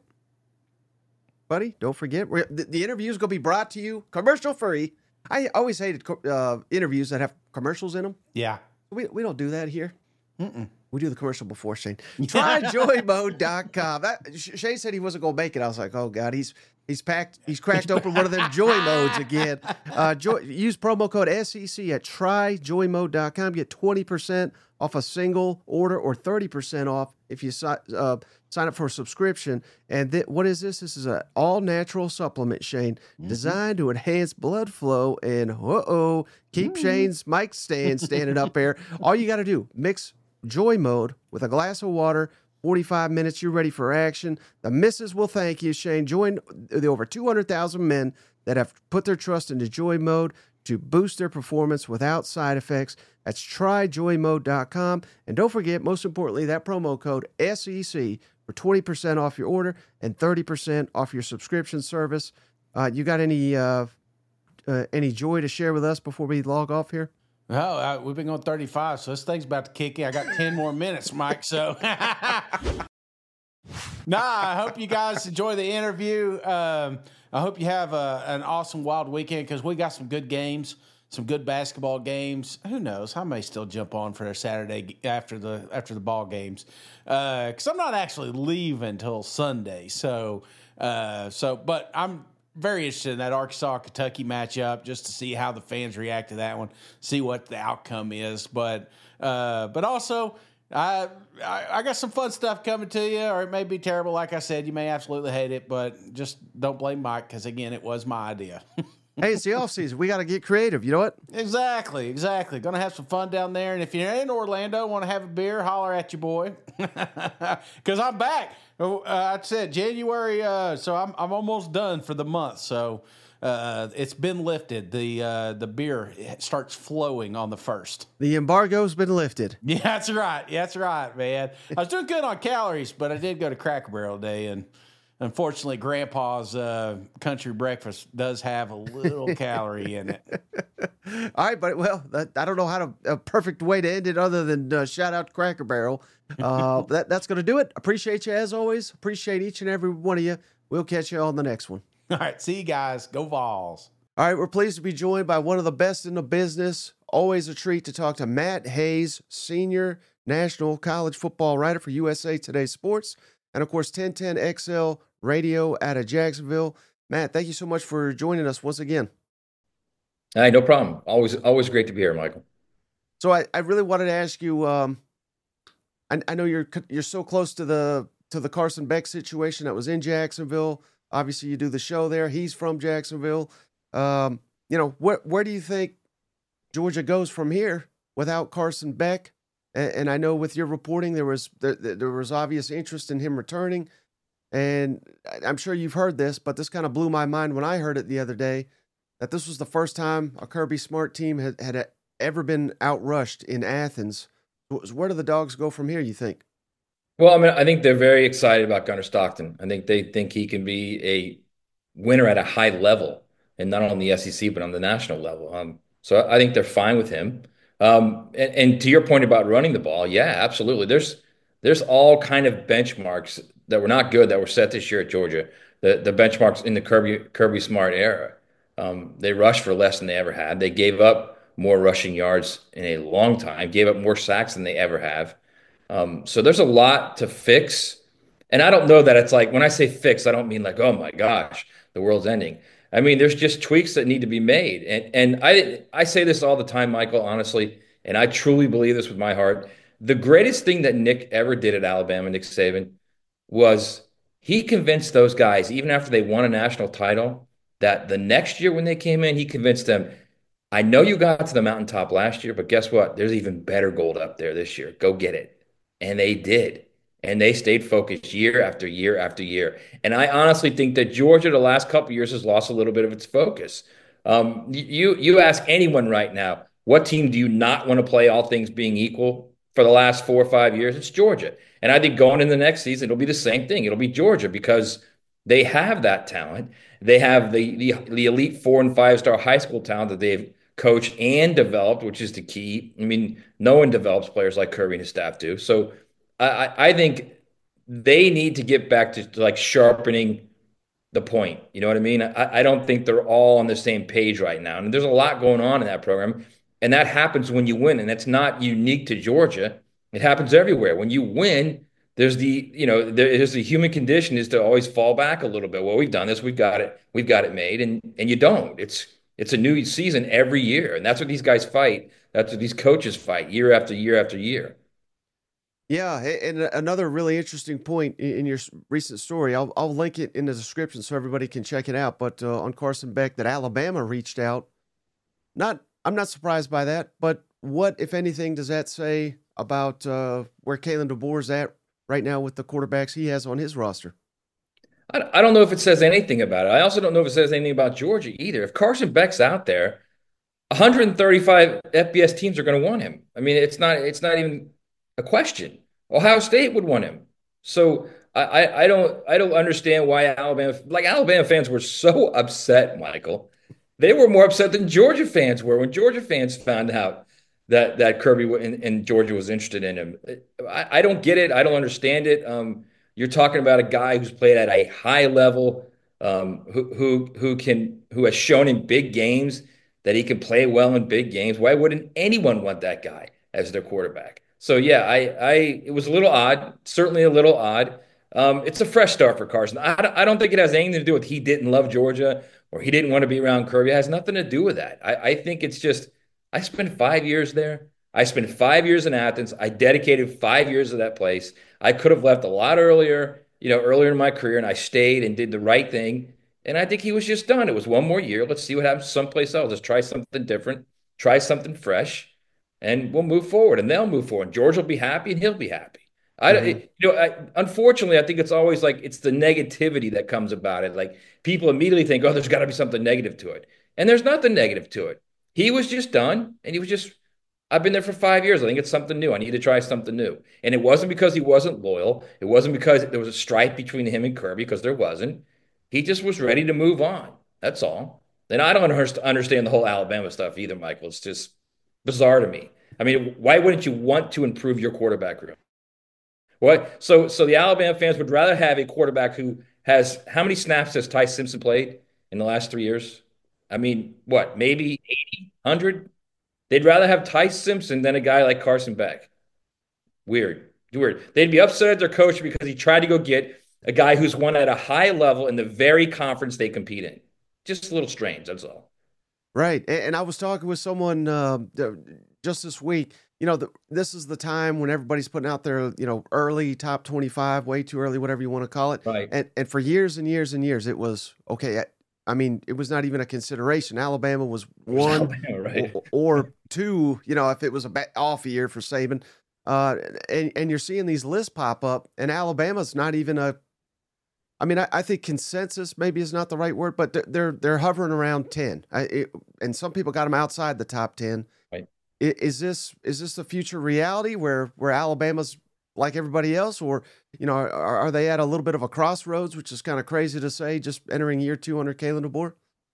buddy, don't forget, we're, the, the interview is going to be brought to you commercial free. I always hated uh, interviews that have commercials in them. Yeah. We, we don't do that here. Mm-mm. We do the commercial before, Shane. Try joy mode dot com. That, Shane said he wasn't going to make it. I was like, oh, God, he's he's packed. He's cracked open one of them joy modes again. Uh, joy, use promo code S E C at try joy mode dot com. Get twenty percent off a single order or thirty percent off if you si- uh, sign up for a subscription. And th- what is this? This is an all-natural supplement, Shane, mm-hmm. designed to enhance blood flow and, uh-oh, keep mm-hmm. Shane's mic stand standing up there. All you got to do, mix Joy Mode with a glass of water. forty-five minutes, you're ready for action. The missus will thank you, Shane. Join the over two hundred thousand men that have put their trust into Joy Mode to boost their performance without side effects. That's try joy mode dot com. And don't forget, most importantly, that promo code S E C for twenty percent off your order and thirty percent off your subscription service. Uh, you got any uh, uh, any joy to share with us before we log off here? Oh, uh, we've been going thirty-five, so this thing's about to kick in. I got ten more minutes, Mike, so. Nah, I hope you guys enjoy the interview. Um, I hope you have a, an awesome Wild weekend because we got some good games, some good basketball games. Who knows? I may still jump on for a Saturday after the after the ball games because uh, I'm not actually leaving until Sunday. So, uh, so, but I'm very interested in that Arkansas Kentucky matchup just to see how the fans react to that one, see what the outcome is. But, uh, but also. I, I I got some fun stuff coming to you, or it may be terrible. Like I said, you may absolutely hate it, but just don't blame Mike because, again, it was my idea. Hey, it's the off season. We got to get creative. You know what? Exactly, exactly. Going to have some fun down there. And if you're in Orlando, want to have a beer, holler at your boy because I'm back. Uh, I said January, uh, so I'm I'm almost done for the month. So uh, it's been lifted. The uh, the beer starts flowing on the first. The embargo's been lifted. Yeah, that's right. Yeah, that's right, man. I was doing good on calories, but I did go to Cracker Barrel today, and unfortunately, Grandpa's uh, country breakfast does have a little calorie in it. All right, but well, that, I don't know how to a perfect way to end it other than uh, shout out to Cracker Barrel. Uh, that that's gonna do it. Appreciate you as always. Appreciate each and every one of you. We'll catch you on the next one. All right, see you guys. Go Vols. All right, we're pleased to be joined by one of the best in the business. Always a treat to talk to Matt Hayes, senior national college football writer for U S A Today Sports, and of course ten ten X L Radio out of Jacksonville. Matt, thank you so much for joining us once again. Hey, no problem. Always, always great to be here, Michael. So I, I really wanted to ask you. Um, I, I know you're you're so close to the to the Carson Beck situation that was in Jacksonville. Obviously, you do the show there. He's from Jacksonville. Um, you know, where where do you think Georgia goes from here without Carson Beck? And, and I know with your reporting, there was there, there was obvious interest in him returning. And I'm sure you've heard this, but this kind of blew my mind when I heard it the other day, that this was the first time a Kirby Smart team had, had ever been outrushed in Athens. Where do the Dogs go from here, you think? Well, I mean, I think they're very excited about Gunnar Stockton. I think they think he can be a winner at a high level, and not on the S E C, but on the national level. Um, so I think they're fine with him. Um, and, and to your point about running the ball, yeah, absolutely. There's there's all kind of benchmarks that were not good that were set this year at Georgia. The the benchmarks in the Kirby Kirby Smart era. Um, they rushed for less than they ever had. They gave up more rushing yards in a long time. Gave up more sacks than they ever have. Um, so there's a lot to fix. And I don't know that it's like, when I say fix, I don't mean like, oh my gosh, the world's ending. I mean, there's just tweaks that need to be made. And and I I say this all the time, Michael, honestly, and I truly believe this with my heart. The greatest thing that Nick ever did at Alabama, Nick Saban, was he convinced those guys, even after they won a national title, that the next year when they came in, he convinced them, I know you got to the mountaintop last year, but guess what? There's even better gold up there this year. Go get it. And they did. And they stayed focused year after year after year. And I honestly think that Georgia the last couple of years has lost a little bit of its focus. Um, you you ask anyone right now, what team do you not want to play, all things being equal, for the last four or five years? It's Georgia. And I think going in the next season, it'll be the same thing. It'll be Georgia because they have that talent. They have the the, the elite four and five star high school talent that they've coached and developed, which is the key. I mean, no one develops players like Kirby and his staff do. So I, I think they need to get back to, to like sharpening the point. You know what I mean? I, I don't think they're all on the same page right now. And there's a lot going on in that program. And that happens when you win. And that's not unique to Georgia. It happens everywhere. When you win, there's the, you know, there's the human condition is to always fall back a little bit. Well, we've done this. We've got it. We've got it made. And and you don't. It's it's a new season every year. And that's what these guys fight. That's what these coaches fight year after year after year. Yeah, and another really interesting point in your recent story, I'll I'll link it in the description so everybody can check it out. But uh, on Carson Beck, that Alabama reached out. Not, I'm not surprised by that. But what, if anything, does that say about uh, where Kalen DeBoer's at right now with the quarterbacks he has on his roster? I, I don't know if it says anything about it. I also don't know if it says anything about Georgia either. If Carson Beck's out there, one hundred thirty-five F B S teams are going to want him. I mean, it's not it's not even a question. Ohio State would want him. So I, I, I don't I don't understand why Alabama like Alabama fans were so upset, Michael. They were more upset than Georgia fans were when Georgia fans found out that that Kirby and, and Georgia was interested in him. I, I don't get it. I don't understand it. Um, you're talking about a guy who's played at a high level, um, who who who can who has shown in big games that he can play well in big games. Why wouldn't anyone want that guy as their quarterback? So yeah, I I it was a little odd, certainly a little odd. Um, it's a fresh start for Carson. I, I don't think it has anything to do with he didn't love Georgia or he didn't want to be around Kirby. It has nothing to do with that. I, I think it's just I spent five years there. I spent five years in Athens. I dedicated five years to that place. I could have left a lot earlier, you know, earlier in my career, and I stayed and did the right thing. And I think he was just done. It was one more year. Let's see what happens someplace else. Let's try something different, try something fresh, and we'll move forward. And they'll move forward. George will be happy, and he'll be happy. I, Mm-hmm. you know, I, unfortunately, I think it's always like it's the negativity that comes about it. Like people immediately think, oh, there's got to be something negative to it, and there's nothing negative to it. He was just done, and he was just. I've been there for five years. I think it's something new. I need to try something new. And it wasn't because he wasn't loyal. It wasn't because there was a strife between him and Kirby, because there wasn't. He just was ready to move on. That's all. And I don't understand the whole Alabama stuff either, Michael. It's just bizarre to me. I mean, why wouldn't you want to improve your quarterback room? What? So, so the Alabama fans would rather have a quarterback who has how many snaps has Ty Simpson played in the last three years? I mean, what? Maybe eighty, one hundred? They'd rather have Ty Simpson than a guy like Carson Beck. Weird. Weird. They'd be upset at their coach because he tried to go get a guy who's won at a high level in the very conference they compete in. Just a little strange, that's all. Right. And, and I was talking with someone uh, just this week. You know, the, this is the time when everybody's putting out their, you know, early top twenty-five, way too early, whatever you want to call it. Right. And and for years and years and years, it was, okay, I, I mean, it was not even a consideration. Alabama was one Alabama, right. or, or two, you know, if it was a ba- off year for Saban. Uh, and, and you're seeing these lists pop up, and Alabama's not even a, I mean, I, I think consensus maybe is not the right word, but they're they're, they're hovering around ten. I, it, and some people got them outside the top ten. Right. I, is this is this the future reality where where Alabama's like everybody else, or you know, are, are they at a little bit of a crossroads, which is kind of crazy to say, just entering year two under Kalen DeBoer?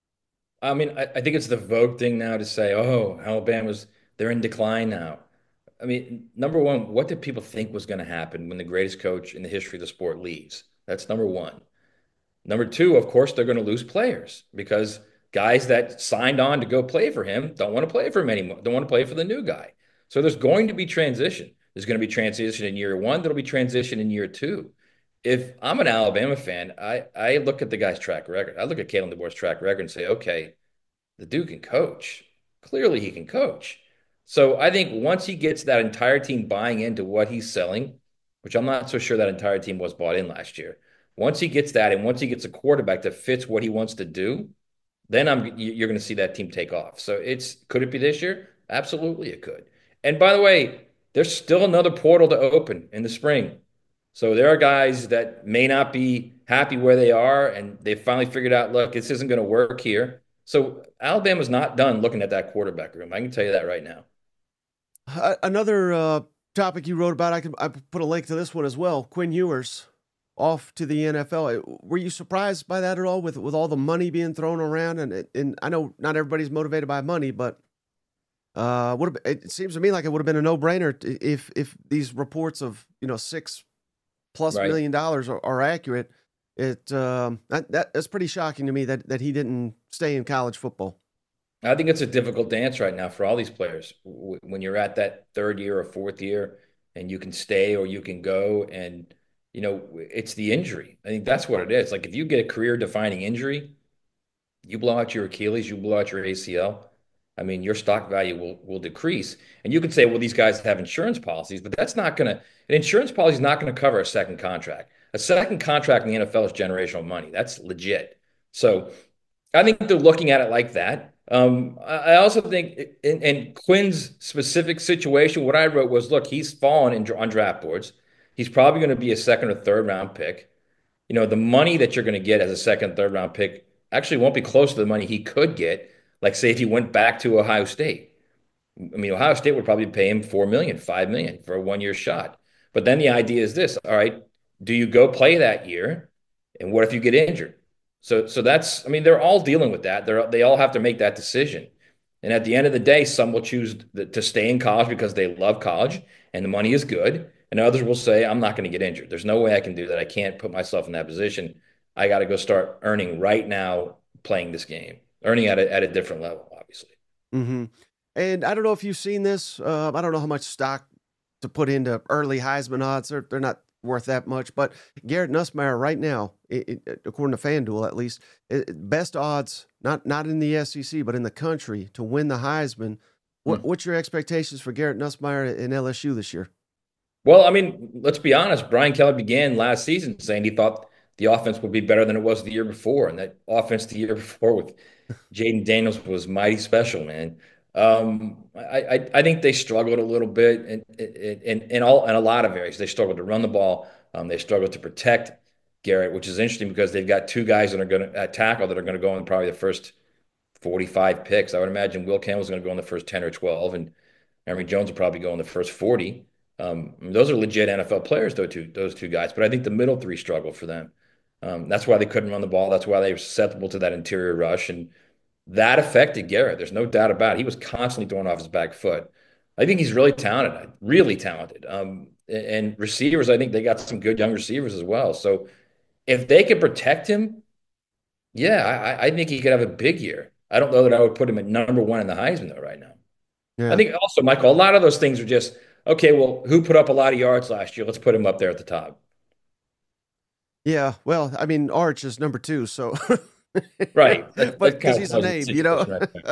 I mean, I, I think it's the Vogue thing now to say, oh, Alabama's they're in decline now. I mean, number one, what did people think was going to happen when the greatest coach in the history of the sport leaves? That's number one. Number two, of course, they're going to lose players because guys that signed on to go play for him don't want to play for him anymore, don't want to play for the new guy. So there's going to be transition. There's going to be transition in year one. There'll be transition in year two. If I'm an Alabama fan, I, I look at the guy's track record. I look at Kalen DeBoer's track record and say, okay, the dude can coach. Clearly he can coach. So I think once he gets that entire team buying into what he's selling, which I'm not so sure that entire team was bought in last year. Once he gets that, and once he gets a quarterback that fits what he wants to do, then I'm you're going to see that team take off. So it's could it be this year? Absolutely, it could. And by the way, there's still another portal to open in the spring. So there are guys that may not be happy where they are, and they finally figured out, look, this isn't going to work here. So Alabama's not done looking at that quarterback room. I can tell you that right now. Uh, another uh, topic you wrote about, I can I put a link to this one as well. Quinn Ewers off to the N F L. Were you surprised by that at all, with with all the money being thrown around? And and I know not everybody's motivated by money, but uh, would have, it seems to me like it would have been a no brainer if if these reports of you know six plus Right. million dollars are, are accurate. It um, that, that that's pretty shocking to me that that he didn't stay in college football. I think it's a difficult dance right now for all these players. W- When you're at that third year or fourth year and you can stay or you can go, and, you know, it's the injury. I think that's what it is. Like if you get a career defining injury, you blow out your Achilles, you blow out your A C L. I mean, your stock value will will decrease. And you can say, well, these guys have insurance policies, but that's not going to, an insurance policy is not going to cover a second contract. A second contract in the N F L is generational money. That's legit. So I think they're looking at it like that. Um, I I also think in, in Quinn's specific situation, what I wrote was, look, he's fallen in, on draft boards. He's probably going to be a second or third round pick. You know, the money that you're going to get as a second, third round pick actually won't be close to the money he could get. Like, say, if he went back to Ohio State. I mean, Ohio State would probably pay him four million, five million for a one year shot. But then the idea is this, all right, do you go play that year? And what if you get injured? So, so that's, I mean, they're all dealing with that. They're, they all have to make that decision. And at the end of the day, some will choose to stay in college because they love college and the money is good. And others will say, I'm not going to get injured. There's no way I can do that. I can't put myself in that position. I got to go start earning right now playing this game, earning at a, at a different level, obviously. Mm-hmm. And I don't know if you've seen this. Uh, I don't know how much stock to put into early Heisman odds. They're, they're not worth that much. But Garrett Nussmeier right now, it, it, according to FanDuel at least, it, best odds, not not in the S E C, but in the country to win the Heisman. What, hmm. What's your expectations for Garrett Nussmeier in L S U this year? Well, I mean, let's be honest. Brian Kelly began last season saying he thought the offense would be better than it was the year before. And that offense the year before with Jaden Daniels was mighty special, man. Um, I, I, I think they struggled a little bit in, in, in, all, in a lot of areas. They struggled to run the ball. Um, they struggled to protect Garrett, which is interesting because they've got two guys that are going to tackle that are going to go in probably the first forty-five picks. I would imagine Will Campbell's going to go in the first ten or twelve, and Emory Jones will probably go in the first forty. Um, I mean, those are legit N F L players, though, two, those two guys. But I think the middle three struggled for them. Um, that's why they couldn't run the ball. That's why they were susceptible to that interior rush. And that affected Garrett. There's no doubt about it. He was constantly throwing off his back foot. I think he's really talented, really talented. Um, and receivers, I think they got some good young receivers as well. So if they could protect him, yeah, I, I think he could have a big year. I don't know that I would put him at number one in the Heisman, though, right now. Yeah. I think also, Michael, a lot of those things are just, okay, well, who put up a lot of yards last year? Let's put him up there at the top. Yeah, well, I mean, Arch is number two, so... Right. That, but because he's a name, you know.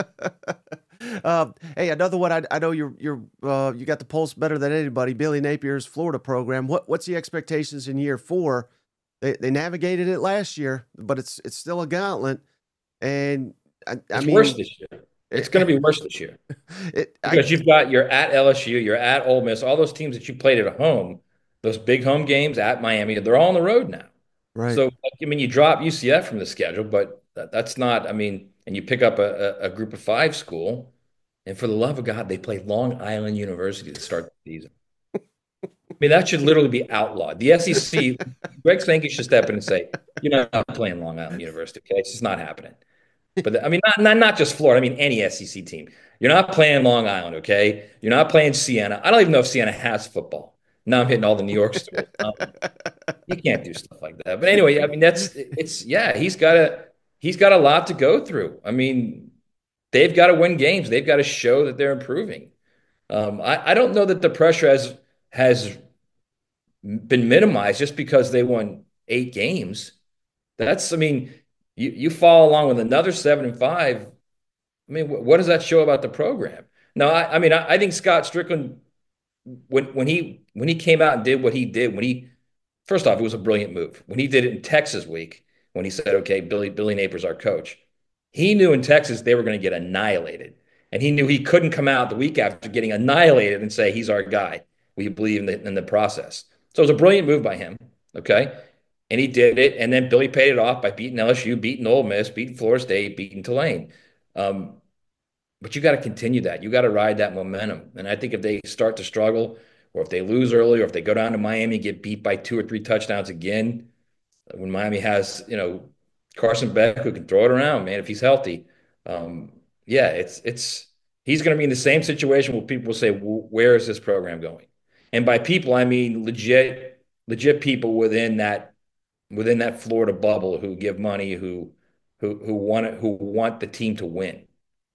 um, hey, another one. I, I know you're you're uh, you got the pulse better than anybody. Billy Napier's Florida program. What what's the expectations in year four? They they navigated it last year, but it's it's still a gauntlet. And I, I it's mean, worse this year. It's going to be worse this year it, because I, you've got you're at L S U, you're at Ole Miss, all those teams that you played at home, those big home games at Miami, they're all on the road now. Right. So, I mean, you drop U C F from the schedule, but that, that's not, I mean, and you pick up a, a, a group of five school, and for the love of God, they play Long Island University to start the season. I mean, that should literally be outlawed. The S E C, Greg Sankey should step in and say, you're not playing Long Island University, okay? It's just not happening. But, I mean, not, not, not just Florida. I mean, any S E C team. You're not playing Long Island, okay? You're not playing Siena. I don't even know if Siena has football. Now I'm hitting all the New York schools. Um, you can't do stuff like that. But anyway, I mean, that's it's yeah. He's got a he's got a lot to go through. I mean, they've got to win games. They've got to show that they're improving. Um, I, I don't know that the pressure has has been minimized just because they won eight games. That's I mean, you you follow along with another seven and five. I mean, what, what does that show about the program? No, I, I mean, I, I think Scott Strickland. When when he when he came out and did what he did, when he first off, it was a brilliant move. When he did it in Texas week, when he said, "Okay, Billy Billy Napier's our coach," he knew in Texas they were going to get annihilated, and he knew he couldn't come out the week after getting annihilated and say he's our guy. We believe in the in the process. So it was a brilliant move by him. Okay, and he did it, and then Billy paid it off by beating L S U, beating Ole Miss, beating Florida State, beating Tulane. Um, But you got to continue that. You got to ride that momentum. And I think if they start to struggle, or if they lose early, or if they go down to Miami, get beat by two or three touchdowns again, when Miami has, you know, Carson Beck who can throw it around, man, if he's healthy, um, yeah, it's it's he's going to be in the same situation where people will say, where is this program going? And by people, I mean legit, legit people within that within that Florida bubble who give money, who who who want it, who want the team to win.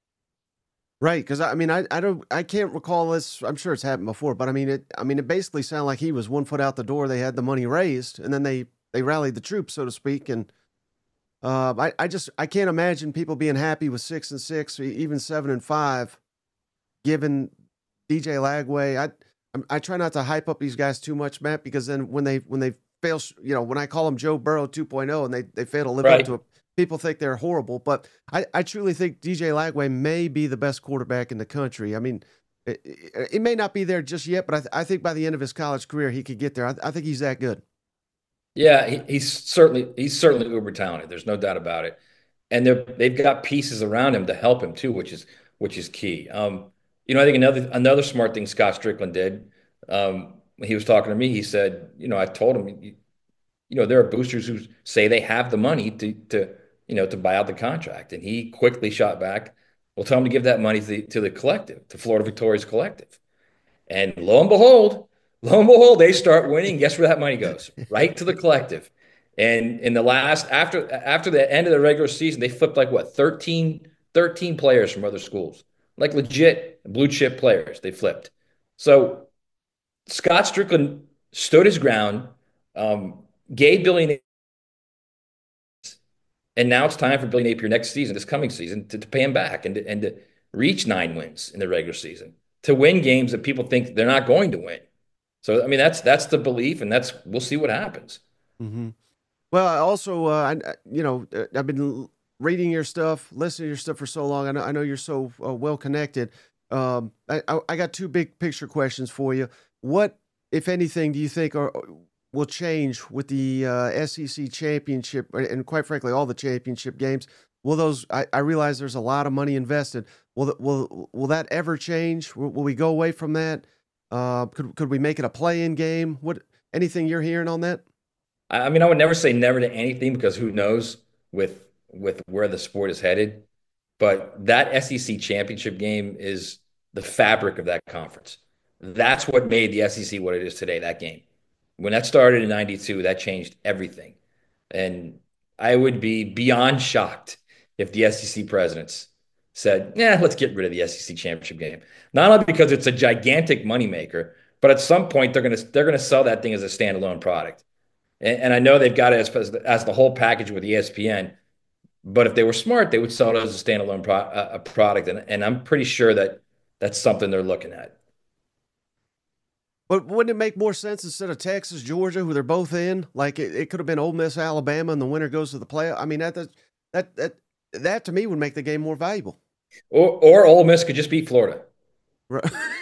Right, because I mean, I, I don't, I can't recall this. I'm sure it's happened before, but I mean, it, I mean, it basically sounded like he was one foot out the door. They had the money raised, and then they, they rallied the troops, so to speak. And uh, I, I just, I can't imagine people being happy with six and six, or even seven and five, given D J Lagway. I, I'm, I try not to hype up these guys too much, Matt, because then when they, when they fail, you know, when I call them Joe Burrow two point oh, and they, they fail to live right. up to a people think they're horrible, but I, I truly think D J Lagway may be the best quarterback in the country. I mean, it, it, it may not be there just yet, but I, th- I think by the end of his college career, he could get there. I, I think he's that good. Yeah, he, he's certainly he's certainly uber talented. There's no doubt about it. And they're they've got pieces around him to help him too, which is which is key. Um, you know, I think another another smart thing Scott Strickland did, um, when he was talking to me, he said, you know, I told him, you, you know, there are boosters who say they have the money to to you know to buy out the contract, and he quickly shot back. Well, tell him to give that money to the to the collective, to Florida Victoria's collective. And lo and behold, lo and behold, they start winning. Guess where that money goes? Right to the collective. And in the last, after after the end of the regular season, they flipped like what, thirteen, thirteen players from other schools, like legit blue chip players. They flipped. So Scott Strickland stood his ground, um, gave Billy, and now it's time for Billy Napier next season, this coming season, to, to pay him back and to, and to reach nine wins in the regular season, to win games that people think they're not going to win. So, I mean, that's that's the belief, and that's we'll see what happens. Mm-hmm. Well, I also, uh, I, you know, I've been reading your stuff, listening to your stuff for so long. I know, I know you're so uh, well connected. Um, I, I got two big picture questions for you. What, if anything, do you think are, will change with the uh, S E C championship, and quite frankly, all the championship games? Will those? I, I realize there's a lot of money invested. Will will will that ever change? Will, will we go away from that? Uh, could could we make it a play-in game? What? Anything you're hearing on that? I mean, I would never say never to anything, because who knows with with where the sport is headed. But that S E C championship game is the fabric of that conference. That's what made the S E C what it is today, that game. When that started in ninety-two, that changed everything. And I would be beyond shocked if the S E C presidents said, yeah, let's get rid of the S E C championship game. Not only because it's a gigantic moneymaker, but at some point they're gonna they're gonna sell that thing as a standalone product. And, and I know they've got it as, as the whole package with E S P N, but if they were smart, they would sell it as a standalone pro, uh, product. And, and I'm pretty sure that that's something they're looking at. But wouldn't it make more sense instead of Texas, Georgia, who they're both in? Like it, it could have been Ole Miss, Alabama, and the winner goes to the playoff. I mean, that that that that, that to me would make the game more valuable. Or or Ole Miss could just beat Florida. Right.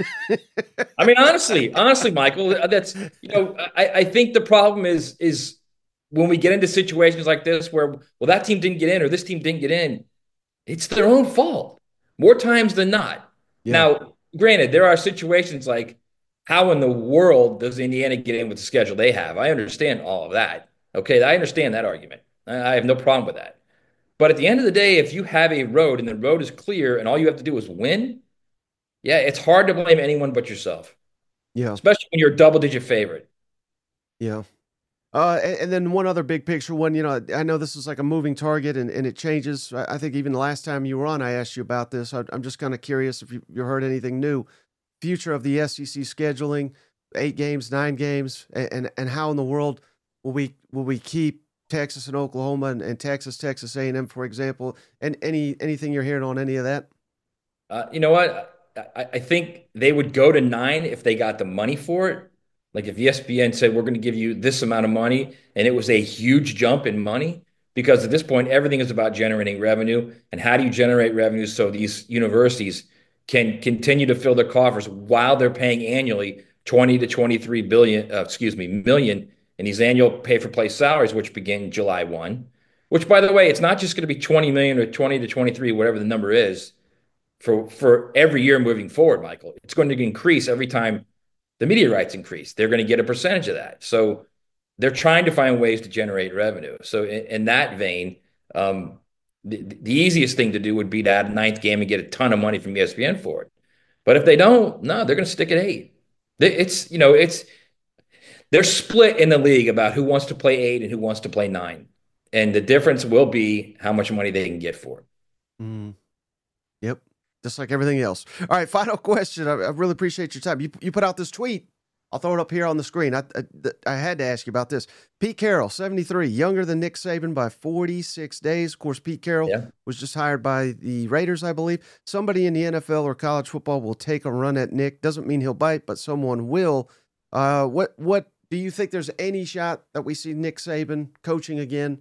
I mean, honestly, honestly, Michael, that's, you know, I, I think the problem is is when we get into situations like this where, well, that team didn't get in or this team didn't get in, it's their own fault more times than not. Yeah. Now, granted, there are situations like, how in the world does Indiana get in with the schedule they have? I understand all of that. Okay, I understand that argument. I have no problem with that. But at the end of the day, if you have a road and the road is clear and all you have to do is win, yeah, it's hard to blame anyone but yourself. Yeah. Especially when you're a double-digit favorite. Yeah. Uh, and, and then one other big picture one, you know, I know this is like a moving target and, and it changes. I, I think even the last time you were on, I asked you about this. I, I'm just kind of curious if you, you heard anything new. Future of the S E C scheduling, eight games, nine games, and, and, and how in the world will we will we keep Texas and Oklahoma and, and Texas, Texas A and M, for example, and any anything you're hearing on any of that? Uh, you know what? I, I think they would go to nine if they got the money for it. Like if E S P N said, we're going to give you this amount of money, and it was a huge jump in money, because at this point, everything is about generating revenue. And how do you generate revenue so these universities can continue to fill their coffers while they're paying annually twenty to twenty-three billion, uh, excuse me, million in these annual pay for play salaries, which begin July first, which, by the way, it's not just going to be twenty million or twenty to twenty-three, whatever the number is for, for every year moving forward, Michael. It's going to increase every time the media rights increase. They're going to get a percentage of that. So they're trying to find ways to generate revenue. So in, in that vein, um, The, the easiest thing to do would be to add a ninth game and get a ton of money from E S P N for it. But if they don't, no, they're going to stick at eight. It's, you know, it's, they're split in the league about who wants to play eight and who wants to play nine. And the difference will be how much money they can get for it. Mm. Yep. Just like everything else. All right. Final question. I, I really appreciate your time. You, you put out this tweet. I'll throw it up here on the screen. I, I, I had to ask you about this. Pete Carroll, seventy-three, younger than Nick Saban by forty-six days. Of course, Pete Carroll yeah. was just hired by the Raiders, I believe. Somebody in the N F L or college football will take a run at Nick. Doesn't mean he'll bite, but someone will. Uh, what what do you think there's any shot that we see Nick Saban coaching again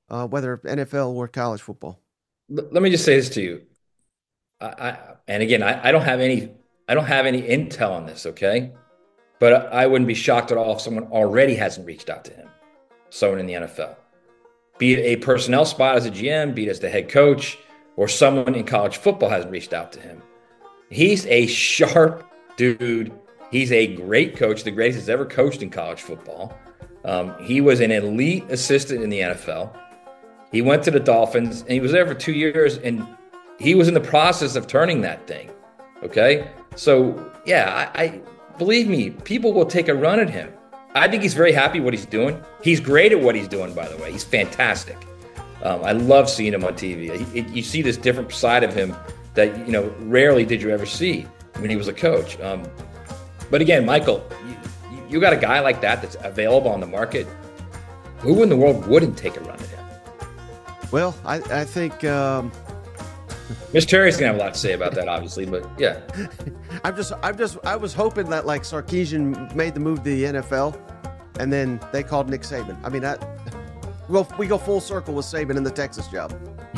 uh, whether N F L or college football. L- let me just say this to you. I, I and again, I, I don't have any, I don't have any intel on this, okay? But I wouldn't be shocked at all if someone already hasn't reached out to him, someone in the N F L, be it a personnel spot as a G M, be it as the head coach, or someone in college football hasn't reached out to him. He's a sharp dude. He's a great coach, the greatest that's ever coached in college football. Um, he was an elite assistant in the N F L. He went to the Dolphins, and he was there for two years, and he was in the process of turning that thing, okay? So, yeah, I, I believe me, people will take a run at him. I think he's very happy what he's doing. He's great at what he's doing, by the way. He's fantastic. Um, I love seeing him on T V. He, you see this different side of him that, you know, rarely did you ever see when he was a coach. Um, but again, Michael, you, you got a guy like that that's available on the market. Who in the world wouldn't take a run at him? Well, I, I think um... Miss Terry's gonna have a lot to say about that, obviously, but yeah. I'm just, I'm just, I was hoping that like Sarkisian made the move to the N F L, and then they called Nick Saban. I mean, that well, we go full circle with Saban in the Texas job.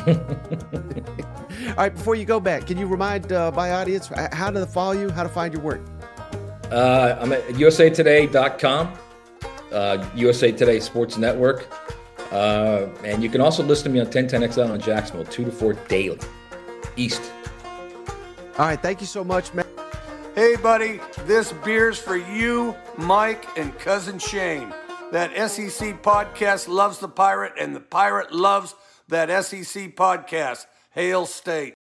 All right, before you go back, can you remind uh, my audience how to follow you, how to find your work? Uh, I'm at U S A Today dot com, uh, U S A Today Sports Network, uh, and you can also listen to me on ten ten X L in Jacksonville, two to four daily. East. All right, thank you so much, man. Hey, buddy, this beer's for you, Mike, and Cousin Shane. That S E C podcast loves the Pirate, and the Pirate loves that S E C podcast. Hail State.